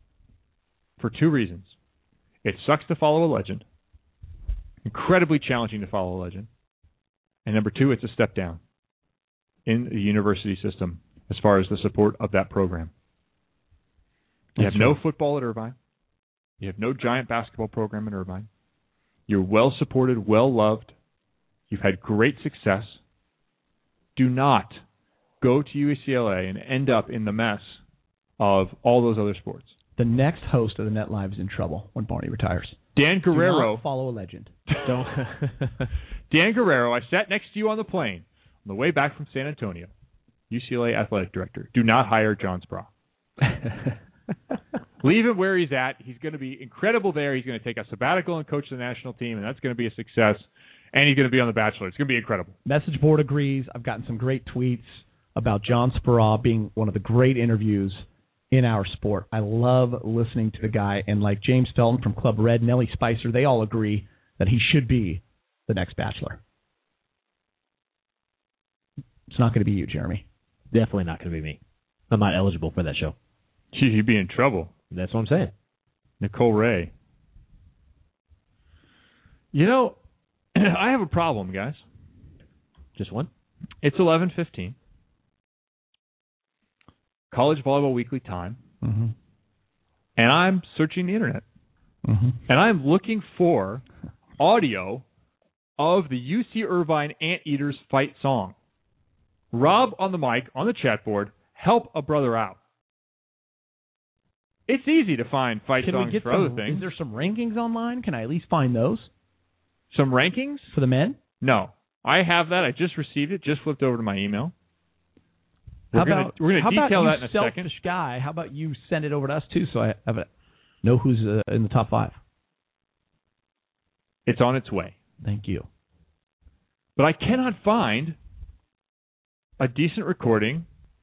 For two reasons. It sucks to follow a legend. Incredibly challenging to follow a legend. And number two, it's a step down in the university system as far as the support of that program. You That's have no true. football at Irvine. You have no giant basketball program in Irvine. You're well supported, well loved. You've had great success. Do not go to U C L A and end up in the mess of all those other sports. The next host of the Net Live is in trouble when Barney retires. Dan Guerrero. Do not follow a legend. Don't. Dan Guerrero, I sat next to you on the plane on the way back from San Antonio. U C L A athletic director. Do not hire John Spraw. Leave him where he's at. He's going to be incredible there. He's going to take a sabbatical and coach the national team, and that's going to be a success. And he's going to be on The Bachelor. It's going to be incredible. Message board agrees. I've gotten some great tweets about John Spraw being one of the great interviews in our sport. I love listening to the guy, and like James Felton from Club Red, Nellie Spicer, they all agree that he should be the next Bachelor. It's not going to be you, Jeremy. Definitely not going to be me. I'm not eligible for that show. Gee, you'd be in trouble. That's what I'm saying. Nicole Ray. You know, I have a problem, guys. Just one? It's eleven fifteen. College Volleyball Weekly time. Mm-hmm. And I'm searching the internet. Mm-hmm. And I'm looking for audio of the U C Irvine Anteaters fight song. Rob on the mic, on the chat board, help a brother out. It's easy to find fight Can songs we get for some, other things. Is there some rankings online? Can I at least find those? Some rankings? For the men? No. I have that. I just received it. Just flipped over to my email. We're How gonna, about, we're going how to detail about that in you, a selfish second. guy, how about you send it over to us, too, so I have a, know who's uh, in the top five? It's on its way. Thank you. But I cannot find a decent recording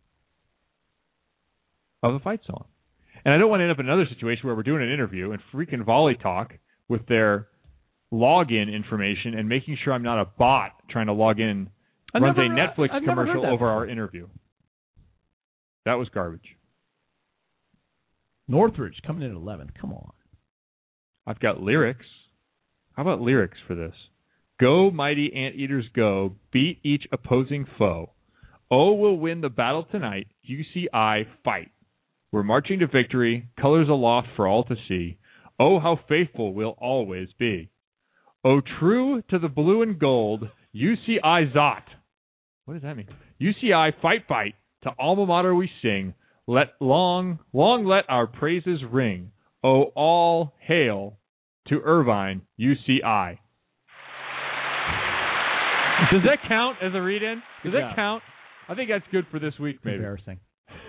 of a fight song. And I don't want to end up in another situation where we're doing an interview and freaking Volley Talk with their login information and making sure I'm not a bot trying to log in I've runs never, a Netflix I've never commercial heard that over before. our interview. That was garbage. Northridge coming in at eleven. Come on. I've got lyrics. How about lyrics for this? Go, mighty anteaters, go. Beat each opposing foe. Oh, we'll win the battle tonight. U C I fight. We're marching to victory, colors aloft for all to see. Oh, how faithful we'll always be. Oh, true to the blue and gold, U C I Zot. What does that mean? U C I fight, fight. To alma mater we sing. Let long, long let our praises ring. Oh, all hail to Irvine, U C I. Does that count as a read-in? Does that job. count? I think that's good for this week, maybe. Embarrassing.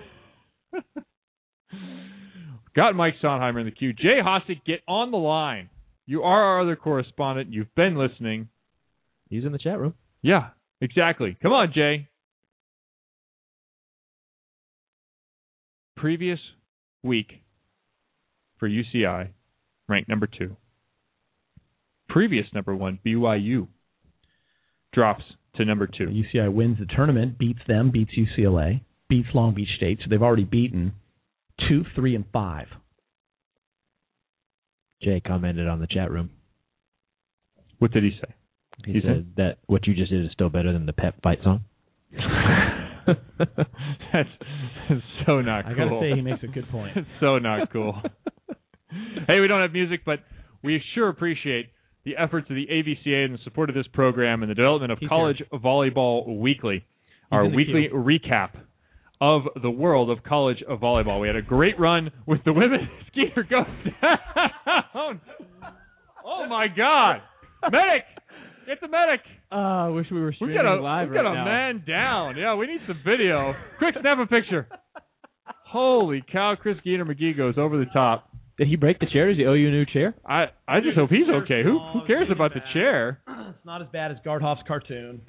Got Mike Sondheimer in the queue. Jay Hossick, get on the line. You are our other correspondent. You've been listening. He's in the chat room. Yeah, exactly. Come on, Jay. Previous week for U C I, ranked number two. Previous number one, B Y U, drops to number two. U C I wins the tournament, beats them, beats U C L A, beats Long Beach State, so they've already beaten two, three, and five. Jay commented on the chat room. What did he say? He, he said, said that what you just did is still better than the Pep fight song. that's, that's so not cool. I gotta say, he makes a good point. It's so not cool. Hey, we don't have music, but we sure appreciate the efforts of the A V C A and the support of this program and the development of He's College here. Volleyball Weekly, He's our in the weekly queue. recap of the world of college of volleyball. We had a great run with the women. Skeeter goes down. Oh, my God. Medic! Get the medic! Oh, I wish we were We've streaming got a, live we've right got a now. man down. Yeah, we need some video. Quick, snap a picture. Holy cow, Chris Geener McGee goes over the top. Did he break the chair? Does he owe you a new chair? I, I just hope he's okay. Who who cares about the chair? It's not as bad as Gardhoff's cartoon.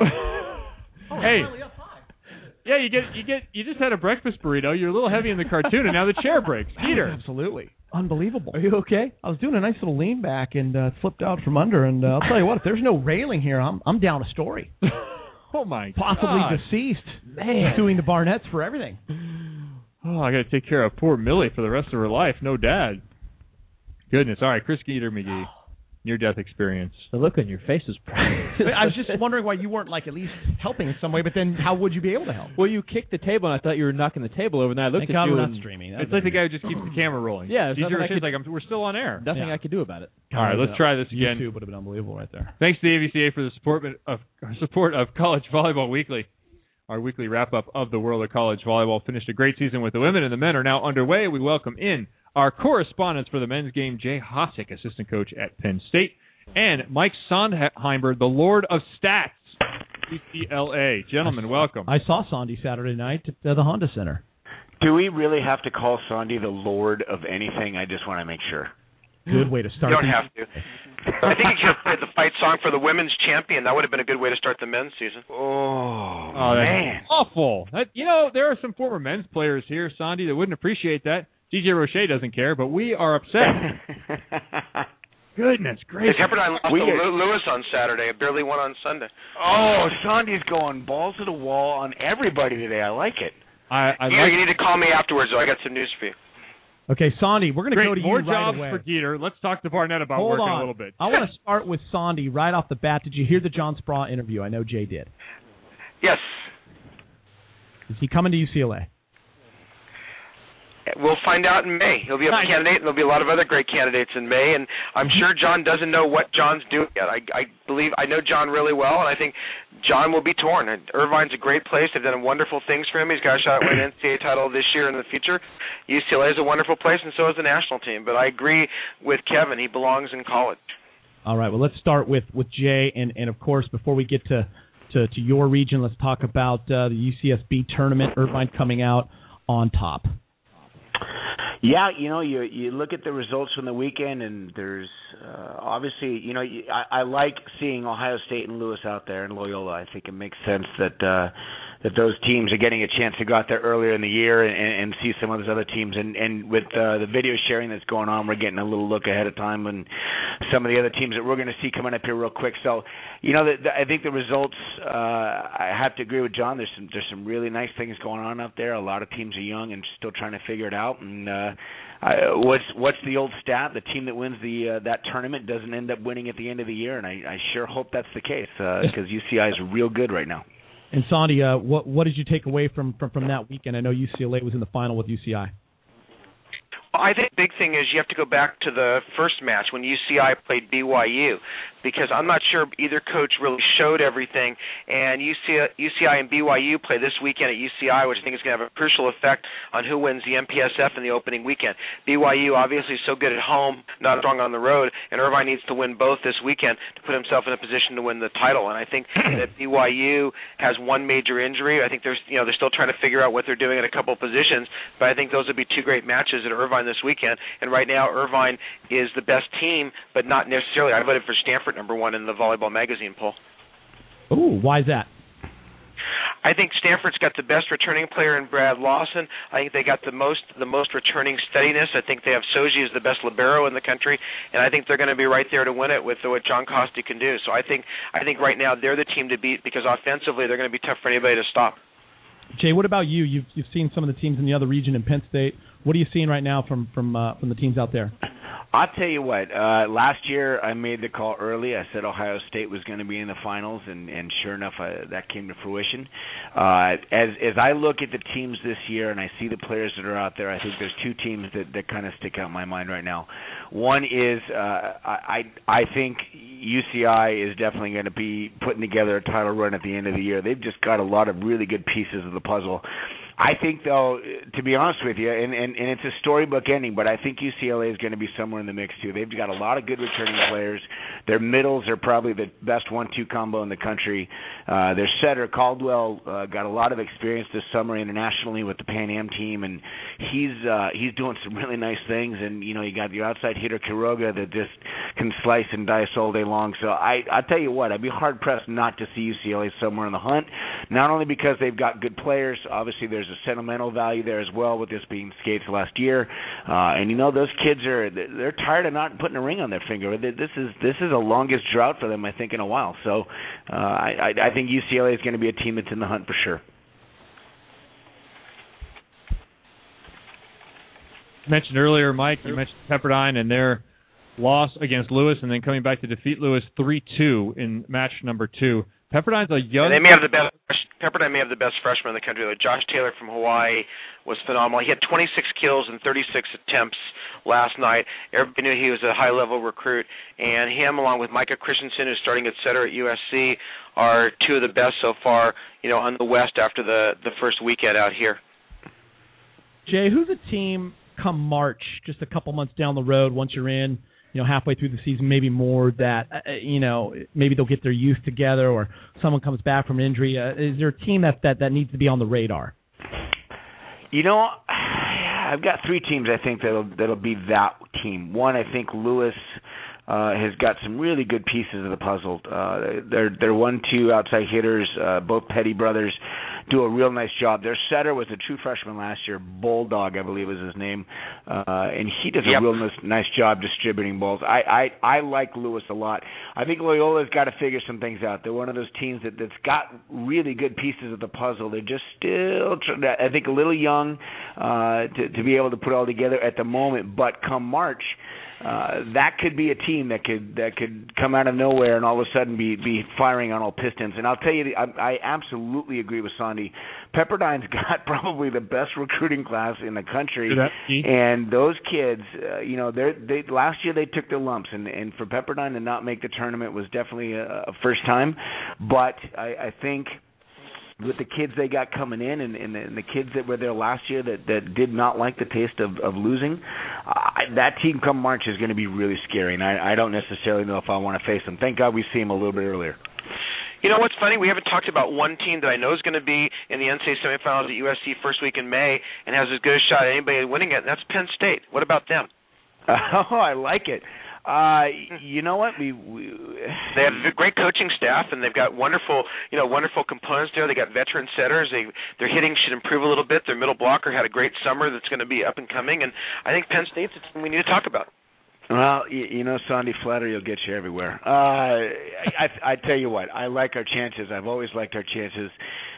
Hey, yeah, you get you get you just had a breakfast burrito. You're a little heavy in the cartoon, and now the chair breaks. Skeeter, Absolutely. Unbelievable. Are you okay? I was doing a nice little lean back and uh, slipped out from under, and uh, I'll tell you what, if there's no railing here, I'm I'm down a story. Oh, my Possibly God. deceased. Man. Suing the Barnetts for everything. Oh, I got to take care of poor Millie for the rest of her life. No dad. Goodness. All right, Chris Geener McGee, near-death experience. The look on your face is priceless. I was just wondering why you weren't, like, at least helping in some way, but then how would you be able to help? Well, you kicked the table, and I thot you were knocking the table over, and I looked Thank at God you we're and not streaming. That It's was like the guy who just keeps the camera rolling. Yeah, there's D J nothing I Rashid's could- like, I'm, we're still on air. nothing Yeah. I could do about it. All right, let's try this again. YouTube would have been unbelievable right there. Thanks to the A V C A for the support of support of College Volleyball Weekly. Our weekly wrap-up of the world of college volleyball finished a great season with the women, and the men are now underway. We welcome in our correspondents for the men's game, Jay Hossick, assistant coach at Penn State, and Mike Sondheimer, the Lord of Stats, U C L A. Gentlemen, welcome. I saw Sandy Saturday night at uh, the Honda Center. Do we really have to call Sandy the Lord of anything? I just want to make sure. Good way to start. You don't the- have to. I think you could have played the fight song for the women's champion. That would have been a good way to start the men's season. Oh, Oh, that's man. awful. That, you know, there are some former men's players here, Sandy, that wouldn't appreciate that. D J Roche doesn't care, but we are upset. Goodness They gracious. Pepperdine lost We to get- Lew- Lewis on Saturday. Barely won on Sunday. Oh, Sandy's going balls to the wall on everybody today. I like it. I, I Yeah, like you need to call me afterwards, though. I got some news for you. Okay, Sandy, we're going to Great. go to More you right jobs away. for Geeter. Let's talk to Barnett about Hold working on. a little bit. I want to start with Sandy right off the bat. Did you hear the John Spraw interview? I know Jay did. Yes. Is he coming to U C L A? We'll find out in May. He'll be a Nice. candidate, and there'll be a lot of other great candidates in May. And I'm sure John doesn't know what John's doing yet. I, I believe I know John really well, and I think John will be torn. And Irvine's a great place. They've done wonderful things for him. He's got a shot at winning an N C double A title this year and in the future. U C L A is a wonderful place, and so is the national team. But I agree with Kevin. He belongs in college. All right. Well, let's start with, with Jay, and, and of course, before we get to, to, to your region, let's talk about uh, the U C S B tournament. Irvine coming out on top. Yeah, you know, you you look at the results from the weekend, and there's uh, obviously, you know, you, I, I like seeing Ohio State and Lewis out there and Loyola. I think it makes sense that uh, that those teams are getting a chance to go out there earlier in the year and, and see some of those other teams. And, and with uh, the video sharing that's going on, we're getting a little look ahead of time and some of the other teams that we're going to see coming up here real quick. So, you know, the, the, I think the results, uh, I have to agree with John. There's some there's some really nice things going on out there. A lot of teams are young and still trying to figure it out. And uh, I, what's what's the old stat? The team that wins the uh, that tournament doesn't end up winning at the end of the year. And I, I sure hope that's the case because uh, U C I is real good right now. And Sandy, uh, what what did you take away from, from, from that weekend? I know U C L A was in the final with U C I. I think the big thing is you have to go back to the first match when U C I played B Y U, because I'm not sure either coach really showed everything. And U C I and B Y U play this weekend at U C I, which I think is going to have a crucial effect on who wins the M P S F in the opening weekend. B Y U obviously is so good at home, not strong on the road, and Irvine needs to win both this weekend to put himself in a position to win the title. And I think that B Y U has one major injury. I think there's, you know, they're still trying to figure out what they're doing at a couple of positions, but I think those would be two great matches at Irvine this weekend. And right now, Irvine is the best team, but not necessarily. I voted for Stanford number one in the Volleyball Magazine poll. Ooh, why is that? I think Stanford's got the best returning player in Brad Lawson. I think they got the most the most returning steadiness. I think they have Soji as the best libero in the country, and I think they're going to be right there to win it with what John Costi can do. So I think I think right now they're the team to beat, because offensively they're going to be tough for anybody to stop. Jay, what about you? You've you've seen some of the teams in the other region in Penn State. What are you seeing right now from from uh, from the teams out there? I'll tell you what, uh, last year I made the call early. I said Ohio State was going to be in the finals, and, and sure enough, I, that came to fruition. Uh, as as I look at the teams this year and I see the players that are out there, I think there's two teams that, that kind of stick out in my mind right now. One is uh, I I think U C I is definitely going to be putting together a title run at the end of the year. They've just got a lot of really good pieces of the puzzle. I think, though, to be honest with you, and, and, and it's a storybook ending, but I think U C L A is going to be somewhere in the mix, too. They've got a lot of good returning players. Their middles are probably the best one two combo in the country. Uh, their setter, Caldwell, uh, got a lot of experience this summer internationally with the Pan Am team, and he's uh, he's doing some really nice things. And, you know, you got your outside hitter, Quiroga, that just can slice and dice all day long. So I, I'll tell you what, I'd be hard-pressed not to see U C L A somewhere in the hunt, not only because they've got good players. Obviously, there's a sentimental value there as well, with this being Skates last year, uh, and you know those kids are they're tired of not putting a ring on their finger. This is this is the longest drought for them, I think, in a while. So uh, I, I think U C L A is going to be a team that's in the hunt for sure. You mentioned earlier, Mike, you mentioned Pepperdine and their loss against Lewis, and then coming back to defeat Lewis three two in match number two. Pepperdine's a young. And they may have the best. Pepperdine may have the best freshman in the country. Though Josh Taylor from Hawaii was phenomenal. He had twenty-six kills and thirty-six attempts last night. Everybody knew he was a high-level recruit, and him, along with Micah Christensen, who's starting at setter at U S C, are two of the best so far. You know, on the West after the the first weekend out here. Jay, who's a team come March, just a couple months down the road, once you're in, you know, halfway through the season, maybe more, that, uh, you know, maybe they'll get their youth together, or someone comes back from an injury? Uh, is there a team that, that, that needs to be on the radar? You know, I've got three teams I think that'll that'll be that team. One, I think Lewis uh, has got some really good pieces of the puzzle. Uh, they're they're one two outside hitters, uh, both Petty brothers, do a real nice job. Their setter was a true freshman last year, Bulldog, I believe was his name, uh, and he does yep. a real nice, nice job distributing balls. I, I, I like Lewis a lot. I think Loyola's got to figure some things out. They're one of those teams that, that's got really good pieces of the puzzle. They're just still, I think, a little young uh, to, to be able to put it all together at the moment, but come March, Uh, that could be a team that could that could come out of nowhere and all of a sudden be, be firing on all pistons. And I'll tell you, I, I absolutely agree with Sandy. Pepperdine's got probably the best recruiting class in the country, and those kids, uh, you know, they're, they last year they took their lumps, and, and for Pepperdine to not make the tournament was definitely a, a first time. But I, I think with the kids they got coming in, and, and, the, and the kids that were there last year that, that did not like the taste of, of losing, uh, that team come March is going to be really scary, and I, I don't necessarily know if I want to face them. Thank God we see them a little bit earlier. You know what's funny? We haven't talked about one team that I know is going to be in the N C double A semifinals at U S C first week in May and has as good a shot at anybody winning it, and that's Penn State. What about them? Oh, I like it. Uh, you know what? We, we they have a great coaching staff, and they've got wonderful, you know, wonderful components there. They got veteran setters. They their hitting should improve a little bit. Their middle blocker had a great summer that's going to be up and coming, and I think Penn State's a team we need to talk about. Well, you, you know, Sandy, flattery will get you everywhere. Uh, I, I, I tell you what, I like our chances. I've always liked our chances.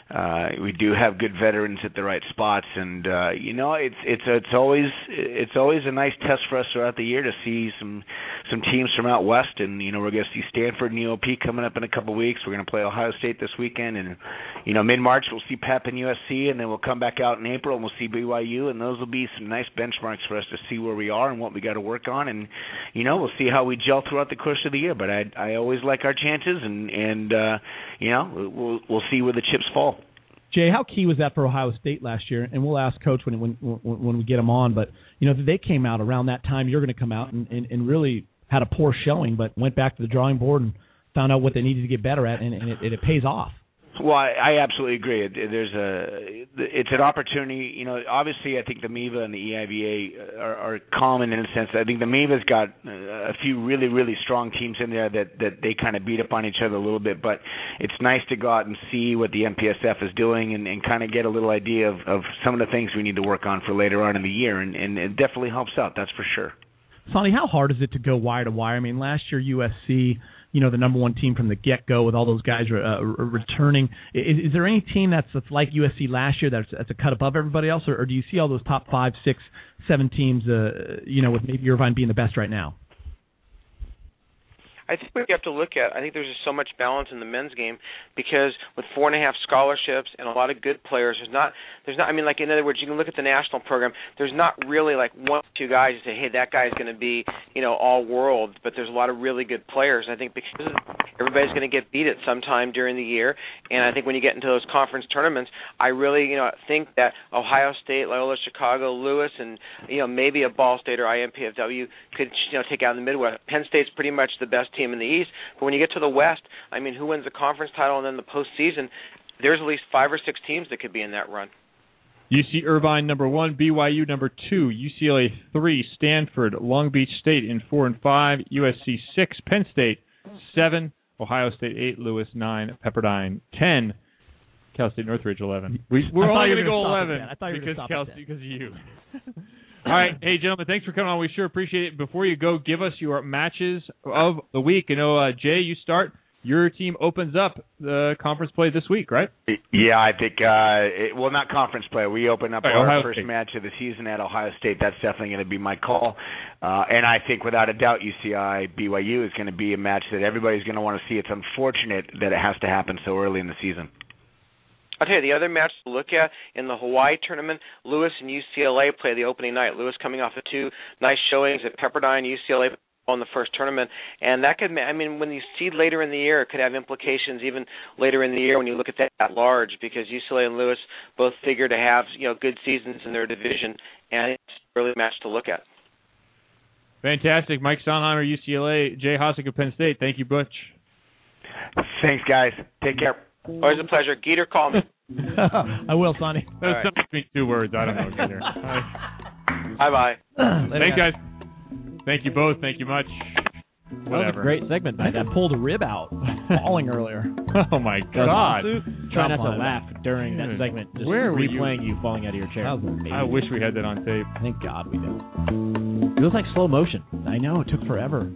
uh, we do have good veterans at the right spots, and uh, you know, it's it's it's always it's always a nice test for us throughout the year to see some some teams from out west, and you know, we're going to see Stanford and U O P coming up in a couple of weeks. We're going to play Ohio State this weekend, and you know, mid-March we'll see Pep and U S C, and then we'll come back out in April and we'll see B Y U, and those will be some nice benchmarks for us to see where we are and what we got to work on, and you know, we'll see how we gel throughout the course of the year. But I I always like our chances, and and uh, you know, we'll we'll see where the chips fall. Jay, how key was that for Ohio State last year? And we'll ask Coach when when when we get him on. But you know, they came out around that time. You're going to come out and, and, and really had a poor showing, but went back to the drawing board and found out what they needed to get better at, and, and it, it pays off. Well, I, I absolutely agree. There's a, it's an opportunity. You know, obviously, I think the M E V A and the E I V A are, are common in a sense. I think the M E V A's got a few really, really strong teams in there that, that they kind of beat up on each other a little bit. But it's nice to go out and see what the M P S F is doing and, and kind of get a little idea of, of some of the things we need to work on for later on in the year. And, and it definitely helps out, that's for sure. Sonny, how hard is it to go wire to wire? I mean, last year U S C, you know, the number one team from the get-go with all those guys uh, returning. Is, is there any team that's, that's like U S C last year that's, that's a cut above everybody else, or, or do you see all those top five, six, seven teams, uh, you know, with maybe Irvine being the best right now? I think we have to look at, I think there's just so much balance in the men's game because with four and a half scholarships and a lot of good players, there's not, there's not, I mean, like, in other words, you can look at the national program, there's not really like one or two guys you say, hey, that guy's going to be, you know, all world, but there's a lot of really good players. I think because everybody's going to get beat at some time during the year, and I think when you get into those conference tournaments, I really, you know, think that Ohio State, Loyola Chicago, Lewis, and, you know, maybe a Ball State or I M P F W could, you know, take out the Midwest. Penn State's pretty much the best team in the East, but when you get to the West, I mean, who wins the conference title and then the postseason, there's at least five or six teams that could be in that run. U C Irvine number one, B Y U number two, U C L A three, Stanford, Long Beach State in four and five, U S C six, Penn State seven, Ohio State eight, Lewis nine, Pepperdine ten, Cal State Northridge eleven. We, we're all going to go eleven I thought you were because stop Cal at that. because of you. All right, hey gentlemen, thanks for coming on. We sure appreciate it. Before you go, give us your matches of the week. You know, uh, Jay, you start. Your team opens up the conference play this week, right? Yeah, I think. Uh, it, well, not conference play. We open up right, our Ohio first State. match of the season at Ohio State. That's definitely going to be my call. Uh, and I think, without a doubt, U C I B Y U is going to be a match that everybody's going to want to see. It's unfortunate that it has to happen so early in the season. I'll tell you, the other match to look at in the Hawaii tournament, Lewis and U C L A play the opening night. Lewis coming off of two nice showings at Pepperdine, U C L A on the first tournament. And that could, I mean, when you seed later in the year, it could have implications even later in the year when you look at that at large, because U C L A and Lewis both figure to have, you know, good seasons in their division, and it's a really match to look at. Fantastic. Mike Sonheimer, U C L A, Jay Hossick of Penn State. Thank you, Butch. Thanks, guys. Take care. Always a pleasure. Geeter, call me. I will, Sonny. That was right. something between two words. I don't know. Geeter. Bye-bye. Thanks, guys. Thank you both. Thank you much. That Whatever. was a great segment by I them. that pulled a rib out, falling earlier. Oh, my God. Try not Jump to on it. laugh during that Dude, segment. Just where were you? replaying you falling out of your chair. That was amazing. I wish we had that on tape. Thank God we do. It was like slow motion. I know, it took forever.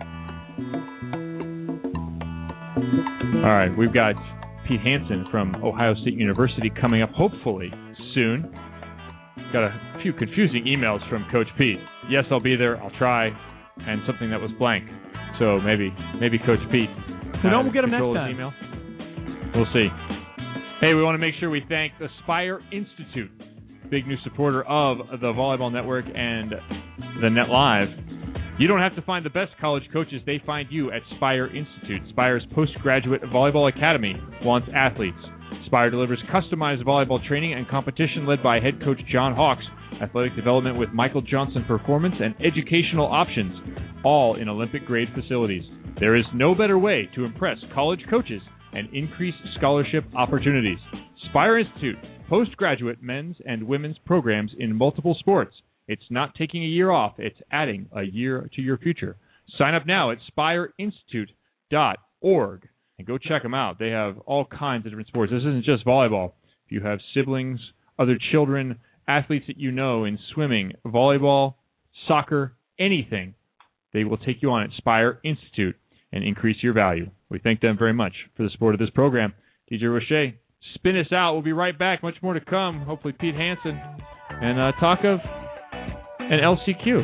All right, we've got Pete Hansen from Ohio State University coming up hopefully soon. Got a few confusing emails from Coach Pete. Yes, I'll be there. I'll try. And something that was blank. So maybe maybe Coach Pete. So uh, don't get him next control his time. Email. We'll see. Hey, we want to make sure we thank the Spire Institute, big new supporter of the Volleyball Network and the Net Live. You don't have to find the best college coaches. They find you at Spire Institute. Spire's postgraduate volleyball academy wants athletes. Spire delivers customized volleyball training and competition led by head coach John Hawks, athletic development with Michael Johnson Performance, and educational options, all in Olympic-grade facilities. There is no better way to impress college coaches and increase scholarship opportunities. Spire Institute, postgraduate men's and women's programs in multiple sports. It's not taking a year off. It's adding a year to your future. Sign up now at spire institute dot org and go check them out. They have all kinds of different sports. This isn't just volleyball. If you have siblings, other children, athletes that you know in swimming, volleyball, soccer, anything, they will take you on at Spire Institute and increase your value. We thank them very much for the support of this program. D J Roche, spin us out. We'll be right back. Much more to come. Hopefully Pete Hansen and uh, talk of an L C Q.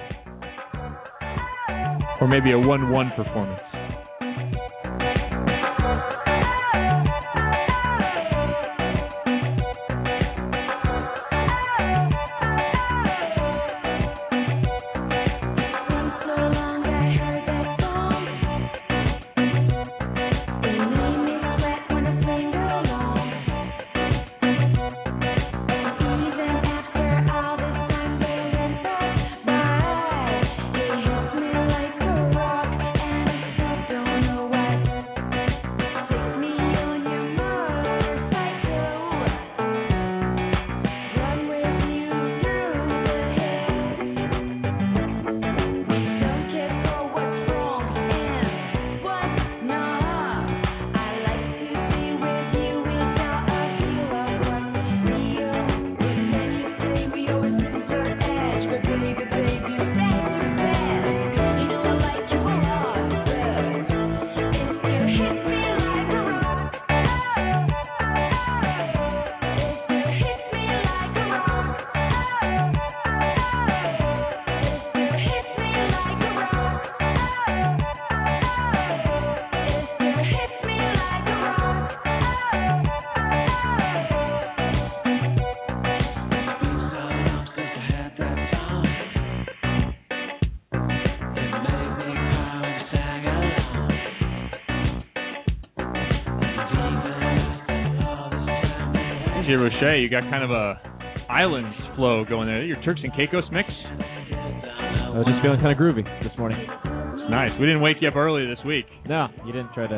Or maybe a one one performance. Roche, you got kind of a islands flow going there. Your Turks and Caicos mix? I was just feeling kind of groovy this morning. Nice. We didn't wake you up early this week. No, you didn't try to.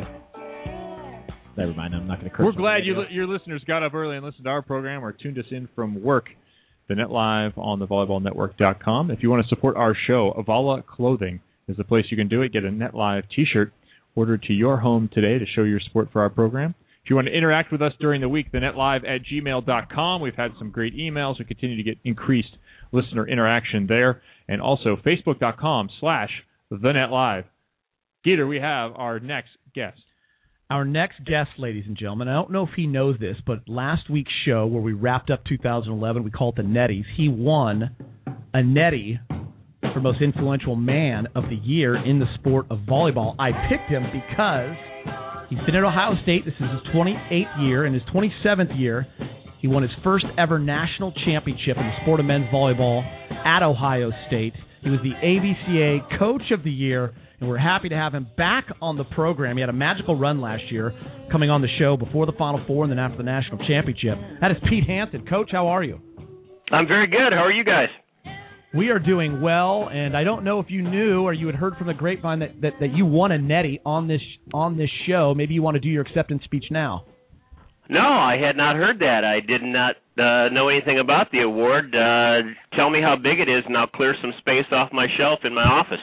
Never mind. I'm not going to curse. We're glad you, your listeners got up early and listened to our program or tuned us in from work. The Net Live on the volleyball network dot com. If you want to support our show, Avala Clothing is the place you can do it. Get a Net Live T-shirt ordered to your home today to show your support for our program. If you want to interact with us during the week, the net live at gmail dot com. We've had some great emails. We continue to get increased listener interaction there. And also facebook dot com slash the net live. Gator, we have our next guest. Our next guest, ladies and gentlemen, I don't know if he knows this, but last week's show where we wrapped up two thousand eleven, we called it the Netties. He won a Nettie for Most Influential Man of the Year in the sport of volleyball. I picked him because he's been at Ohio State. This is his twenty-eighth year. In his twenty-seventh year, he won his first ever national championship in the sport of men's volleyball at Ohio State. He was the A V C A Coach of the Year, and we're happy to have him back on the program. He had a magical run last year, coming on the show before the Final Four and then after the national championship. That is Pete Hansen. Coach, how are you? I'm very good. How are you guys? We are doing well, and I don't know if you knew or you had heard from the grapevine that, that, that you won a Nettie on this on this show. Maybe you want to do your acceptance speech now. No, I had not heard that. I did not uh, know anything about the award. Uh, tell me how big it is, and I'll clear some space off my shelf in my office.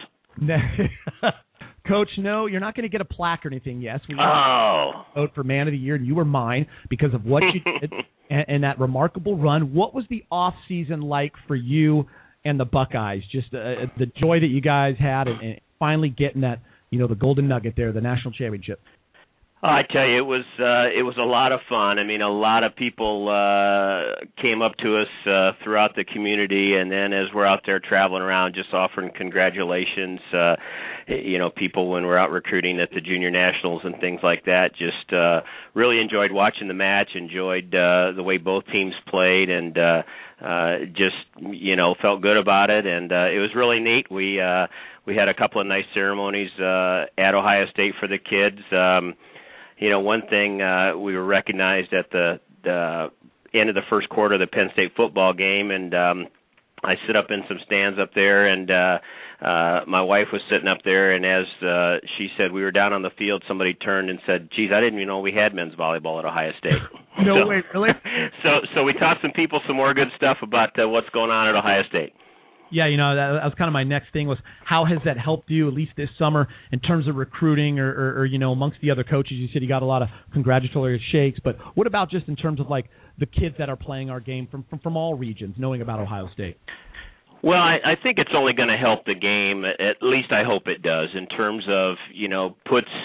Coach, no, you're not going to get a plaque or anything. Yes, we oh. vote for Man of the Year, and you were mine because of what you did and, and that remarkable run. What was the off season like for you and the Buckeyes? Just uh, the joy that you guys had, and, and finally getting that, you know, the golden nugget there, the national championship. Oh, I tell you, it was uh, it was a lot of fun. I mean, a lot of people uh, came up to us uh, throughout the community, and then as we're out there traveling around, just offering congratulations. Uh, you know, people when we're out recruiting at the junior nationals and things like that. Just uh, really enjoyed watching the match. Enjoyed uh, the way both teams played, and uh, uh, just you know felt good about it. And uh, it was really neat. We uh, we had a couple of nice ceremonies uh, at Ohio State for the kids. Um, You know, one thing, uh, we were recognized at the, the end of the first quarter of the Penn State football game, and um, I sit up in some stands up there, and uh, uh, my wife was sitting up there, and as uh, she said, we were down on the field, somebody turned and said, geez, I didn't even know we had men's volleyball at Ohio State. No so, way, really? So, so we taught some people some more good stuff about uh, what's going on at Ohio State. Yeah, you know, that, that was kind of my next thing was how has that helped you, at least this summer, in terms of recruiting or, or, or, you know, amongst the other coaches? You said you got a lot of congratulatory shakes, but what about just in terms of, like, the kids that are playing our game from, from, from all regions, knowing about Ohio State? Well, I, I think it's only going to help the game, at least I hope it does, in terms of, you know, puts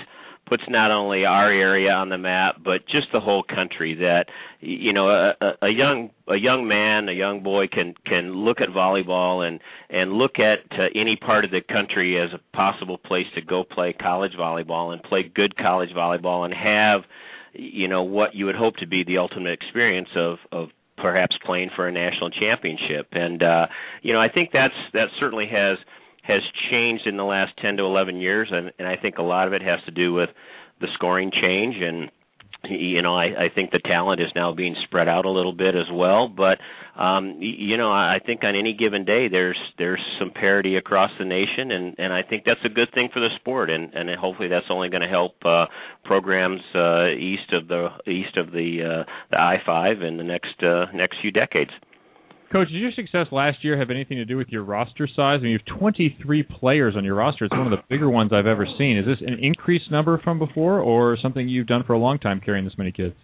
puts not only our area on the map, but just the whole country. That, you know, a, a young a young man, a young boy can can look at volleyball and and look at uh, any part of the country as a possible place to go play college volleyball and play good college volleyball and have, you know, what you would hope to be the ultimate experience of of perhaps playing for a national championship. And uh, you know, I think that's that certainly has. has changed in the last ten to eleven years, and, and I think a lot of it has to do with the scoring change, and you know, I, I think the talent is now being spread out a little bit as well. But um, you know, I think on any given day there's there's some parity across the nation, and, and I think that's a good thing for the sport, and, and hopefully that's only going to help uh, programs uh, east of the east of the uh, the I five in the next uh, next few decades. Coach, did your success last year have anything to do with your roster size? I mean, you have twenty-three players on your roster. It's one of the bigger ones I've ever seen. Is this an increased number from before, or something you've done for a long time, carrying this many kids?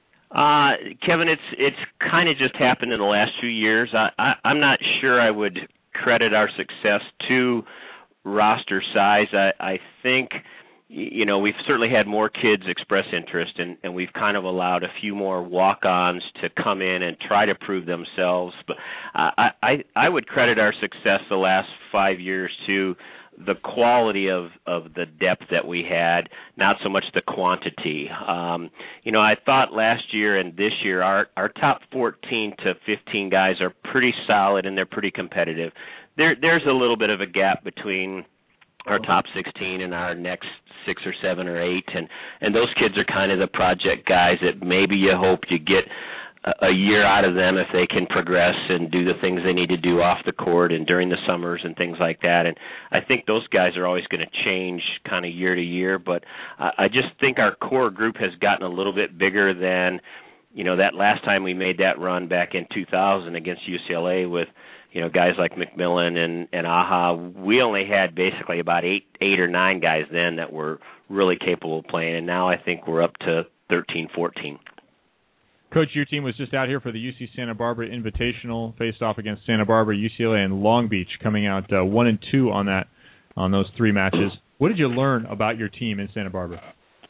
Uh, Kevin, it's it's kind of just happened in the last few years. I, I, I'm not sure I would credit our success to roster size. I, I think, you know, we've certainly had more kids express interest, and, and we've kind of allowed a few more walk-ons to come in and try to prove themselves. But I, I, I would credit our success the last five years to the quality of, of the depth that we had, not so much the quantity. Um, you know, I thought last year and this year our, our top fourteen to fifteen guys are pretty solid and they're pretty competitive. There, there's a little bit of a gap between our top sixteen and our next six or seven or eight, and, and those kids are kind of the project guys that maybe you hope you get a, a year out of them if they can progress and do the things they need to do off the court and during the summers and things like that. And I think those guys are always going to change kind of year to year, but I, I just think our core group has gotten a little bit bigger than, you know, that last time we made that run back in two thousand against U C L A with, you know, guys like McMillan and, and Aha. We only had basically about eight eight or nine guys then that were really capable of playing, and now I think we're up to thirteen, fourteen. Coach, your team was just out here for the U C Santa Barbara Invitational, faced off against Santa Barbara, U C L A, and Long Beach, coming out uh, one and two on that on those three matches. What did you learn about your team in Santa Barbara?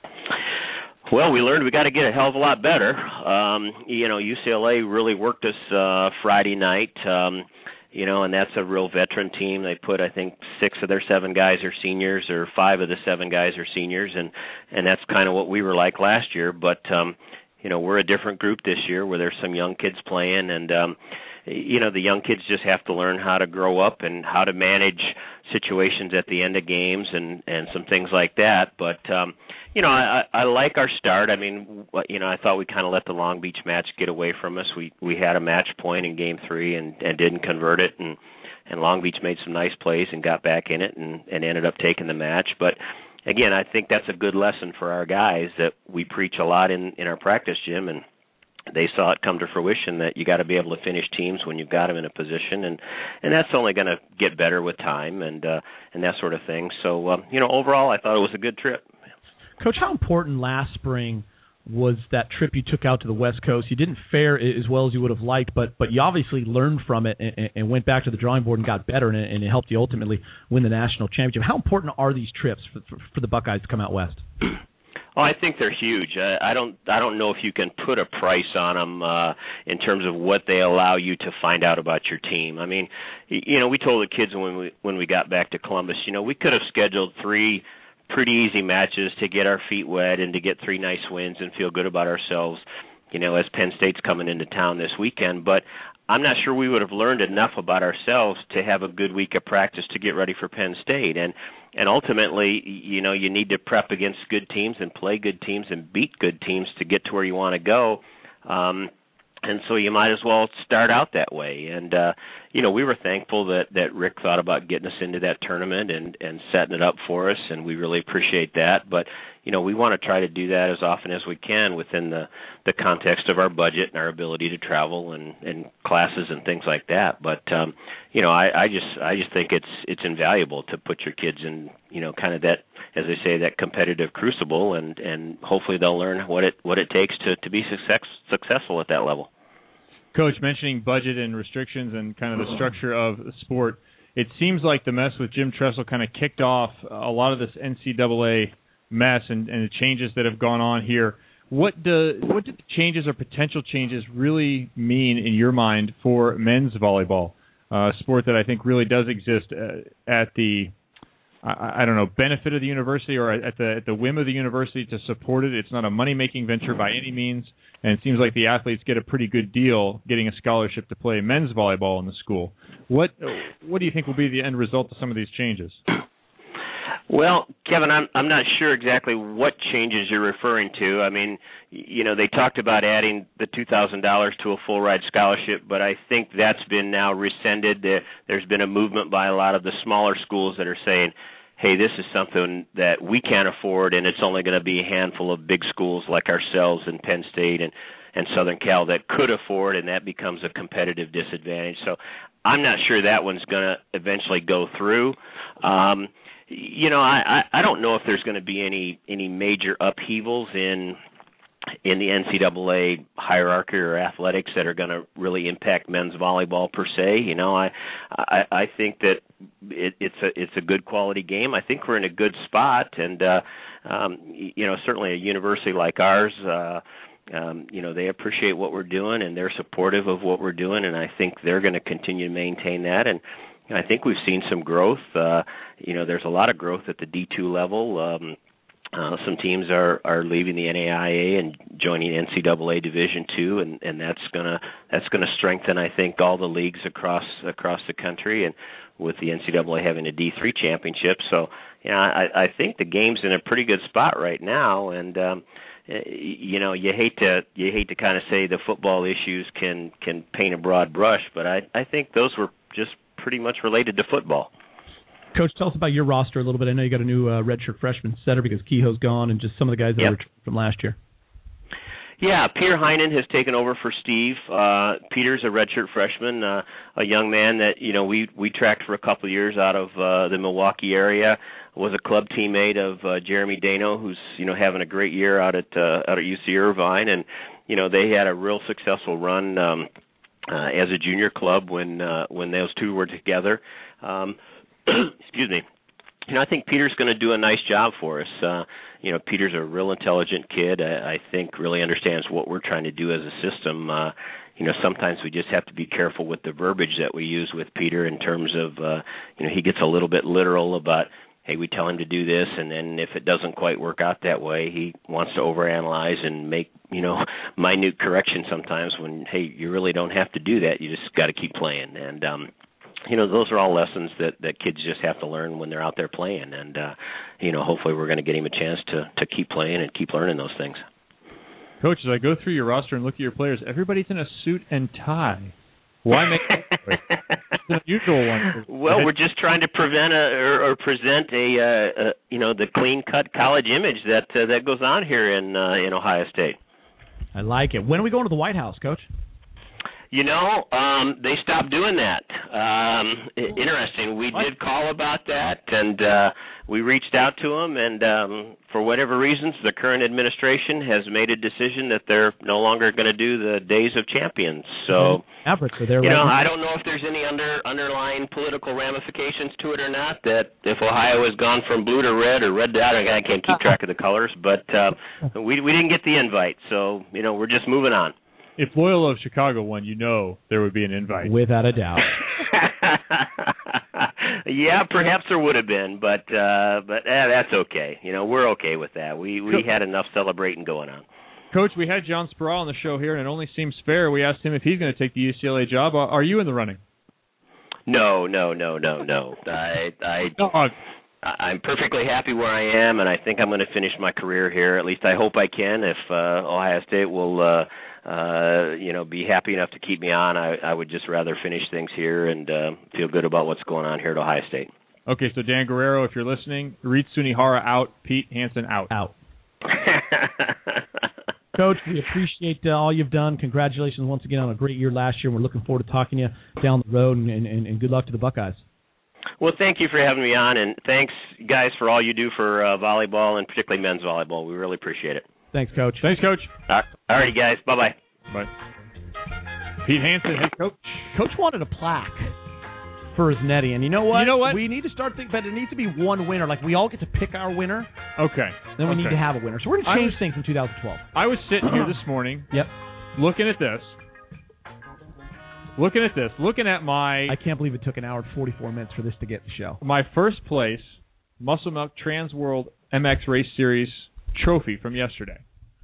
Well, we learned we got to get a hell of a lot better. Um, you know, U C L A really worked us uh, Friday night. Um, You know, and that's a real veteran team. They put, I think, six of their seven guys are seniors, or five of the seven guys are seniors, and and that's kind of what we were like last year. But um, you know, we're a different group this year, where there's some young kids playing, and um, you know, the young kids just have to learn how to grow up and how to manage situations at the end of games and and some things like that. But um, you know, I, I like our start. I mean, you know, I thought we kind of let the Long Beach match get away from us. We we had a match point in game three and, and didn't convert it, and and Long Beach made some nice plays and got back in it and, and ended up taking the match. But again, I think that's a good lesson for our guys that we preach a lot in, in our practice gym, and they saw it come to fruition that you got to be able to finish teams when you've got them in a position, and and that's only going to get better with time and uh, and that sort of thing. So uh, you know, overall, I thought it was a good trip. Coach, how important last spring was that trip you took out to the West Coast? You didn't fare as well as you would have liked, but but you obviously learned from it and, and went back to the drawing board and got better, and it, and it helped you ultimately win the national championship. How important are these trips for, for, for the Buckeyes to come out west? Oh, I think they're huge. I, I don't I don't know if you can put a price on them uh, in terms of what they allow you to find out about your team. I mean, you know, we told the kids when we when we got back to Columbus, you know, we could have scheduled three pretty easy matches to get our feet wet and to get three nice wins and feel good about ourselves, you know, as Penn State's coming into town this weekend. But I'm not sure we would have learned enough about ourselves to have a good week of practice to get ready for Penn State. And and ultimately, you know, you need to prep against good teams and play good teams and beat good teams to get to where you want to go. Um, and so you might as well start out that way. And, uh, you know, we were thankful that, that Rick thought about getting us into that tournament and, and setting it up for us, and we really appreciate that. But, you know, we want to try to do that as often as we can within the, the context of our budget and our ability to travel and, and classes and things like that. But, um, you know, I, I just I just think it's it's invaluable to put your kids in, you know, kind of that, as they say, that competitive crucible, and, and hopefully they'll learn what it what it takes to, to be success, successful at that level. Coach, mentioning budget and restrictions and kind of the structure of the sport, it seems like the mess with Jim Tressel kind of kicked off a lot of this N C double A mess and, and the changes that have gone on here. What do what do the changes or potential changes really mean in your mind for men's volleyball, uh, a sport that I think really does exist uh, at the I, I don't know benefit of the university or at the at the whim of the university to support it? It's not a money making venture by any means, and it seems like the athletes get a pretty good deal getting a scholarship to play men's volleyball in the school. What what do you think will be the end result of some of these changes? Well, Kevin, I'm I'm not sure exactly what changes you're referring to. I mean, you know, they talked about adding the two thousand dollars to a full ride scholarship, but I think that's been now rescinded. There, there's been a movement by a lot of the smaller schools that are saying, hey, this is something that we can't afford, and it's only going to be a handful of big schools like ourselves and Penn State and, and Southern Cal that could afford, and that becomes a competitive disadvantage. So I'm not sure that one's going to eventually go through. Um You know, I, I don't know if there's going to be any any major upheavals in in the N C double A hierarchy or athletics that are going to really impact men's volleyball per se. You know, I I, I think that it, it's a it's a good quality game. I think we're in a good spot, and uh, um, you know, certainly a university like ours. Uh, Um, you know, they appreciate what we're doing, and they're supportive of what we're doing, and I think they're going to continue to maintain that. And I think we've seen some growth. Uh, you know, there's a lot of growth at the D two level. Um, uh, some teams are, are leaving the N A I A and joining N C double A Division two, and, and that's gonna that's gonna strengthen, I think, all the leagues across across the country. And with the N C double A having a D three championship, so you know, I, I think the game's in a pretty good spot right now. And um, you know, you hate to you hate to kind of say the football issues can can paint a broad brush, but I I think those were just pretty much related to football. Coach, tell us about your roster a little bit. I know you got a new uh, redshirt freshman setter because Kehoe's gone, and just some of the guys that yep. were from last year. Yeah, Peter Heinen has taken over for Steve. Uh, Peter's a redshirt freshman, uh, a young man that you know we we tracked for a couple of years out of uh, the Milwaukee area. Was a club teammate of uh, Jeremy Dano, who's you know having a great year out at uh, out at U C Irvine, and you know they had a real successful run um, uh, as a junior club when uh, when those two were together. Um, excuse me. You know, I think Peter's going to do a nice job for us. Uh, you know, Peter's a real intelligent kid. I, I think really understands what we're trying to do as a system. Uh, you know, sometimes we just have to be careful with the verbiage that we use with Peter in terms of, uh, you know, he gets a little bit literal about, hey, we tell him to do this, and then if it doesn't quite work out that way, he wants to overanalyze and make, you know, minute corrections sometimes when, hey, you really don't have to do that. You just got to keep playing. And, um, you know, those are all lessons that, that kids just have to learn when they're out there playing. And, uh, you know, hopefully we're going to get him a chance to, to keep playing and keep learning those things. Coach, as I go through your roster and look at your players, everybody's in a suit and tie. Why make that it's an unusual one? Well, we're just trying to prevent a, or, or present a, uh, a, you know, the clean-cut college image that uh, that goes on here in uh, in Ohio State. I like it. When are we going to the White House, Coach? You know, um, they stopped doing that. Um, interesting. We what? did call about that, and uh, we reached out to them, and um, for whatever reasons, the current administration has made a decision that they're no longer going to do the Days of Champions. So, Average, so they're you know, right. I don't know if there's any under underlying political ramifications to it or not, that if Ohio has gone from blue to red or red to out, I can't keep track of the colors, but uh, we we didn't get the invite, so, you know, we're just moving on. If Loyola of Chicago won, you know there would be an invite. Without a doubt. Yeah, perhaps there would have been, but uh, but eh, that's okay. You know, we're okay with that. We we had enough celebrating going on. Coach, we had John Sproul on the show here, and it only seems fair. We asked him if he's going to take the U C L A job. Are you in the running? No, no, no, no, no. I I. No, uh, I'm perfectly happy where I am, and I think I'm going to finish my career here. At least I hope I can. If uh, Ohio State will, uh, uh, you know, be happy enough to keep me on, I, I would just rather finish things here and uh, feel good about what's going on here at Ohio State. Okay, so Dan Guerrero, if you're listening, Reed Sunihara out, Pete Hansen out. Out. Coach, we appreciate uh, all you've done. Congratulations once again on a great year last year. We're looking forward to talking to you down the road, and, and, and good luck to the Buckeyes. Well, thank you for having me on, and thanks, guys, for all you do for uh, volleyball, and particularly men's volleyball. We really appreciate it. Thanks, Coach. Thanks, Coach. Uh, all righty, guys. Bye-bye. Bye. Pete Hansen, head coach. Coach wanted a plaque. for his netty. And you know what? You know what? We need to start thinking, but it needs to be one winner. Like, we all get to pick our winner. Okay. Then we okay. need to have a winner. So we're going to change was, things in two thousand twelve. I was sitting here this morning. Yep. Looking at this. Looking at this. Looking at my... I can't believe it took an hour and forty-four minutes for this to get the show. My first place Muscle Milk Trans World M X Race Series trophy from yesterday.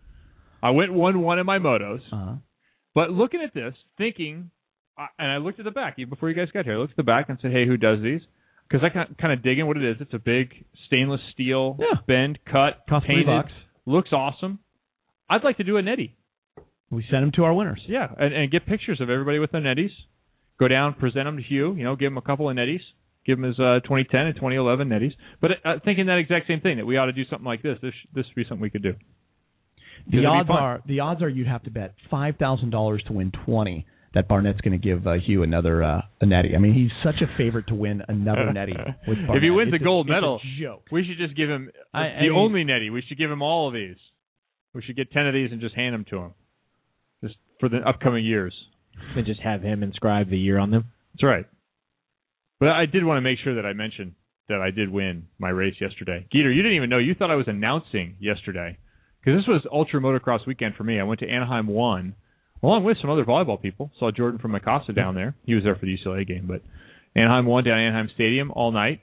I went one one in my motos. Uh-huh. But looking at this, thinking... And I looked at the back even before you guys got here. I looked at the back and said, "Hey, who does these?" Because I kind of dig in what it is. It's a big stainless steel yeah. bend, cut, Cost painted. three bucks. Looks awesome. I'd like to do a netty. We send them to our winners. Yeah, and, and get pictures of everybody with their netties. Go down, present them to Hugh. You know, give him a couple of netties. Give him his uh, twenty ten and twenty eleven netties. But uh, thinking that exact same thing, that we ought to do something like this. This this would be something we could do. The odds are the odds are you'd have to bet five thousand dollars to win twenty. That Barnett's going to give uh, Hugh another uh, a netty. I mean, he's such a favorite to win another netty with Barnett. If he wins it's the gold a, medal, it's a joke. We should just give him I, the I mean, only netty. We should give him all of these. We should get ten of these and just hand them to him, just for the upcoming years. And just have him inscribe the year on them. That's right. But I did want to make sure that I mentioned that I did win my race yesterday. Geeter, you didn't even know. You thought I was announcing yesterday, because this was Ultra Motocross weekend for me. I went to Anaheim one. Along with some other volleyball people. Saw Jordan from Mikasa down there. He was there for the U C L A game. But Anaheim won down at Anaheim Stadium all night.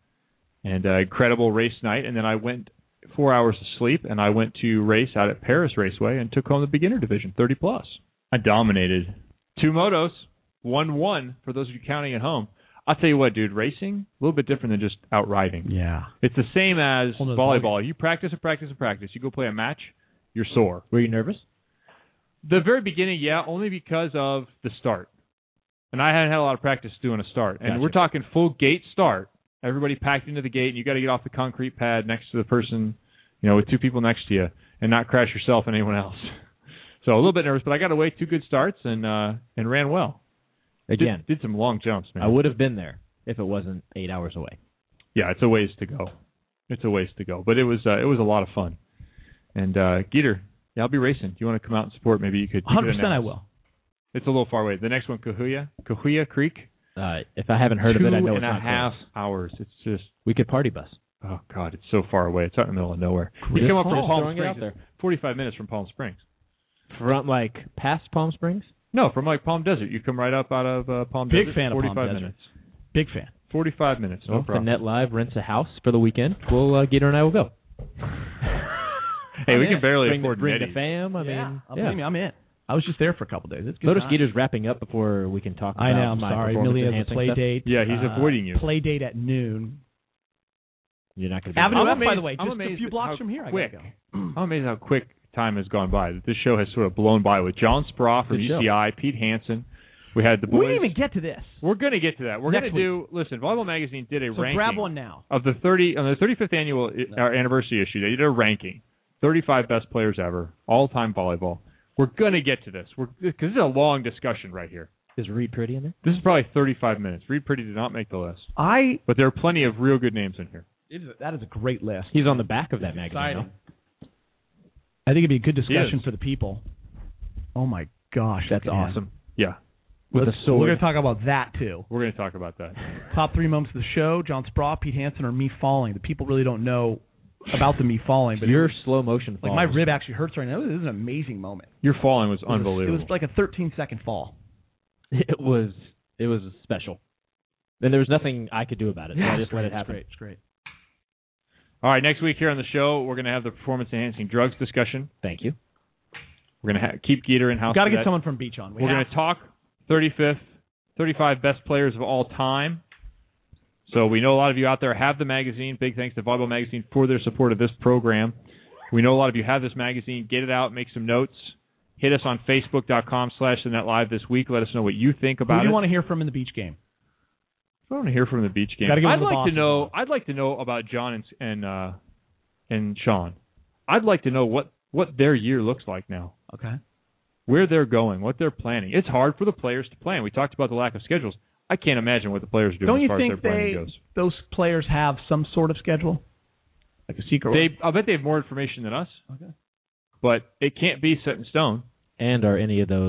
And uh, incredible race night. And then I went four hours of sleep, and I went to race out at Paris Raceway and took home the beginner division, thirty plus. I dominated two motos, one one for those of you counting at home. I'll tell you what, dude, racing, a little bit different than just out riding. Yeah. It's the same as Hold on, volleyball. You practice and practice and practice. You go play a match, you're sore. Were you nervous? The very beginning, yeah, only because of the start. And I hadn't had a lot of practice doing a start. And Gotcha. we're talking full gate start. Everybody packed into the gate, and you got to get off the concrete pad next to the person, you know, with two people next to you, and not crash yourself and anyone else. So a little bit nervous, but I got away two good starts and uh, and ran well. Again, did, did some long jumps, man. I would have been there if it wasn't eight hours away. Yeah, it's a ways to go. It's a ways to go, but it was uh, it was a lot of fun. And uh, Geeter. Yeah, I'll be racing. Do you want to come out and support? Maybe you could. one hundred percent I will. It's a little far away. The next one, Cahuilla, Cahuilla Creek. Uh, if I haven't heard of it, I know Two it's and a not half close. hours. It's just we could party bus. Oh God, it's so far away. It's out in the middle of nowhere. Really? You come up from Oh, Palm throwing it Springs. out there. It's forty-five minutes from Palm Springs. From like past Palm Springs? No, from like Palm Desert. You come right up out of uh, Palm Big Desert. fan of Palm forty-five Desert. minutes. Big fan. Forty-five minutes. No Well, if the problem. Net Live rents a house for the weekend, we'll uh, Geeter and I will go. Hey, I'm we in. can barely bring afford the, bring netties. the fam. I yeah, mean, I'll yeah. believe me, I'm in. I was just there for a couple days. It's good. Notice time. Geeter's wrapping up before we can talk about I know. I'm my sorry. performance Millie has a enhancing play stuff. date. Yeah, he's uh, avoiding you. Play date at noon. You're not going to be Avenue able to- F, by the way, I'm just a amazed few at blocks how from here. Quick. I gotta go. I'm amazed how quick time has gone by. That this show has sort of blown by with John Spraw from Good U C I, Pete Hansen. We had the boys. We didn't even get to this. We're going to get to that. We're going Next to do. Listen, Volleyball Magazine did a So ranking grab one now. of the thirty on the thirty-fifth annual uh, anniversary issue. They did a ranking, thirty-five best players ever, all-time volleyball. We're going to get to this. We're because this is a long discussion right here. Is Reed Pretty in there? This is probably thirty-five minutes. Reed Pretty did not make the list, I. but there are plenty of real good names in here. It is a, that is a great list. He's on the back of that It's magazine. exciting. No? I think it'd be a good discussion is. for the people. Oh my gosh, That's look at him. awesome. Yeah, With Let's- a sword. We're going to talk about that too. we're going to talk about that. Top three moments of the show: John Spraw, Pete Hansen, or me falling. The people really don't know about the me falling, but Your it was, slow motion like fall. my rib actually hurts right now. This is an amazing moment. Your falling was It was a- unbelievable. it was like a thirteen second fall. It was it was special. And there was nothing I could do about it, so I it's just let great, it happen. It's great. It's great. All right, next week here on the show, we're going to have the performance-enhancing drugs discussion. Thank you. We're going to ha- keep Geeter in house. Got to for get that. someone from Beach on. We We're going have to talk thirty-fifth, thirty-five best players of all time. So we know a lot of you out there have the magazine. Big thanks to Volleyball Magazine for their support of this program. We know a lot of you have this magazine. Get it out. Make some notes. Hit us on Facebook.com slash The Net Live this week. Let us know what you think Who about do you it. want to hear from in the Beach game? I want to hear from the beach game. Gotta go I'd to the like Boston to know. one. I'd like to know about John and and uh, and Sean. I'd like to know what, what their year looks like now. Okay. Where they're going, what they're planning. It's hard for the players to plan. We talked about the lack of schedules. I can't imagine what the players are doing Don't as you far think as their planning they goes. those players have some sort of schedule, like a secret? They, I bet they have more information than us. Okay. But it can't be set in stone. And are any of those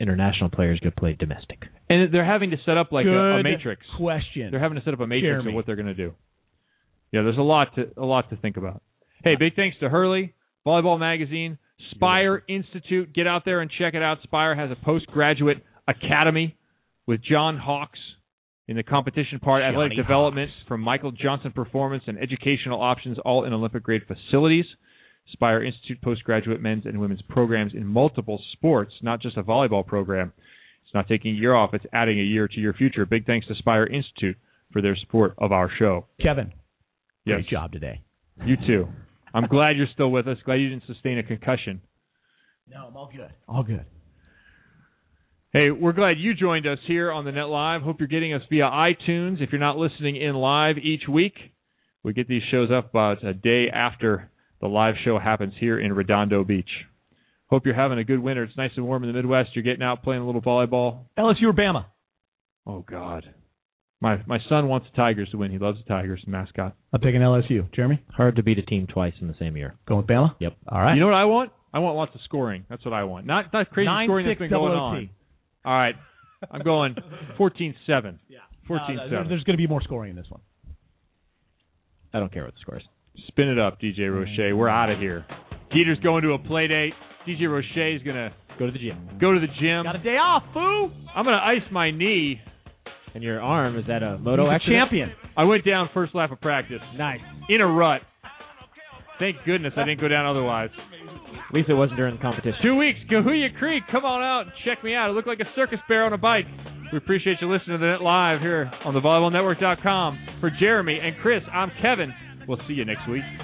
international players go play domestic. And they're having to set up like a, a Good matrix. question. They're having to set up a matrix Jeremy. of what they're going to do. Yeah, there's a lot to a lot to think about. Hey, big thanks to Hurley, Volleyball Magazine, Spire Institute. Get out there and check it out. Spire has a postgraduate academy with John Hawks in the competition part, Johnny athletic development from Michael Johnson Performance and educational options, all in Olympic-grade facilities. Spire Institute postgraduate men's and women's programs in multiple sports, not just a volleyball program. It's not taking a year off. It's adding a year to your future. Big thanks to Spire Institute for their support of our show. Kevin, yes. Great job today. You too. I'm glad you're still with us. Glad you didn't sustain a concussion. No, I'm all good. All good. Hey, we're glad you joined us here on the Net Live. Hope you're getting us via iTunes. If you're not listening in live each week, we get these shows up about a day after the live show happens here in Redondo Beach. Hope you're having a good winter. It's nice and warm in the Midwest. You're getting out playing a little volleyball. L S U or Bama? Oh, God. My my son wants the Tigers to win. He loves the Tigers, the mascot. I'm taking L S U. Jeremy? Hard to beat a team twice in the same year. Going with Bama? Yep. All right. You know what I want? I want lots of scoring. That's what I want. Not not crazy Nine, scoring six, that's been going on. All right. I'm going fourteen seven. Yeah. fourteen seven. Uh, there's going to be more scoring in this one. I don't care what the score is. Spin it up, D J Roche. We're out of here. Dieter's going to a play date. D J Roche is going to go to the gym. Go to the gym. Got a day off, foo. I'm going to ice my knee. And your arm, is that a moto He's a accident? champion. I went down first lap of practice. Nice. In a rut. Thank goodness I didn't go down otherwise. At least it wasn't during the competition. Two weeks, Cahuilla Creek. Come on out and check me out. I look like a circus bear on a bike. We appreciate you listening to the Net Live here on the volleyball network dot com. For Jeremy and Chris, I'm Kevin. We'll see you next week.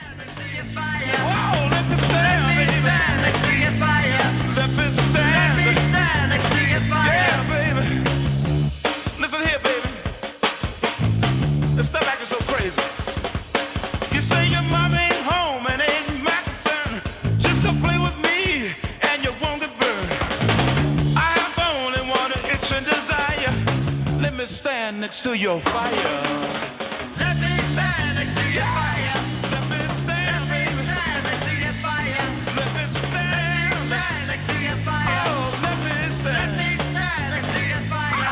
Next to your fire. Let me stand next to your fire. Let me stand, baby. Stand next to your fire. Let me stand, stand next to your fire. Oh, let me stand. Let me stand next to your fire.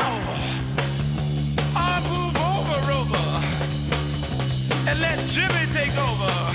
Oh, I'll move over, over, and let Jimmy take over.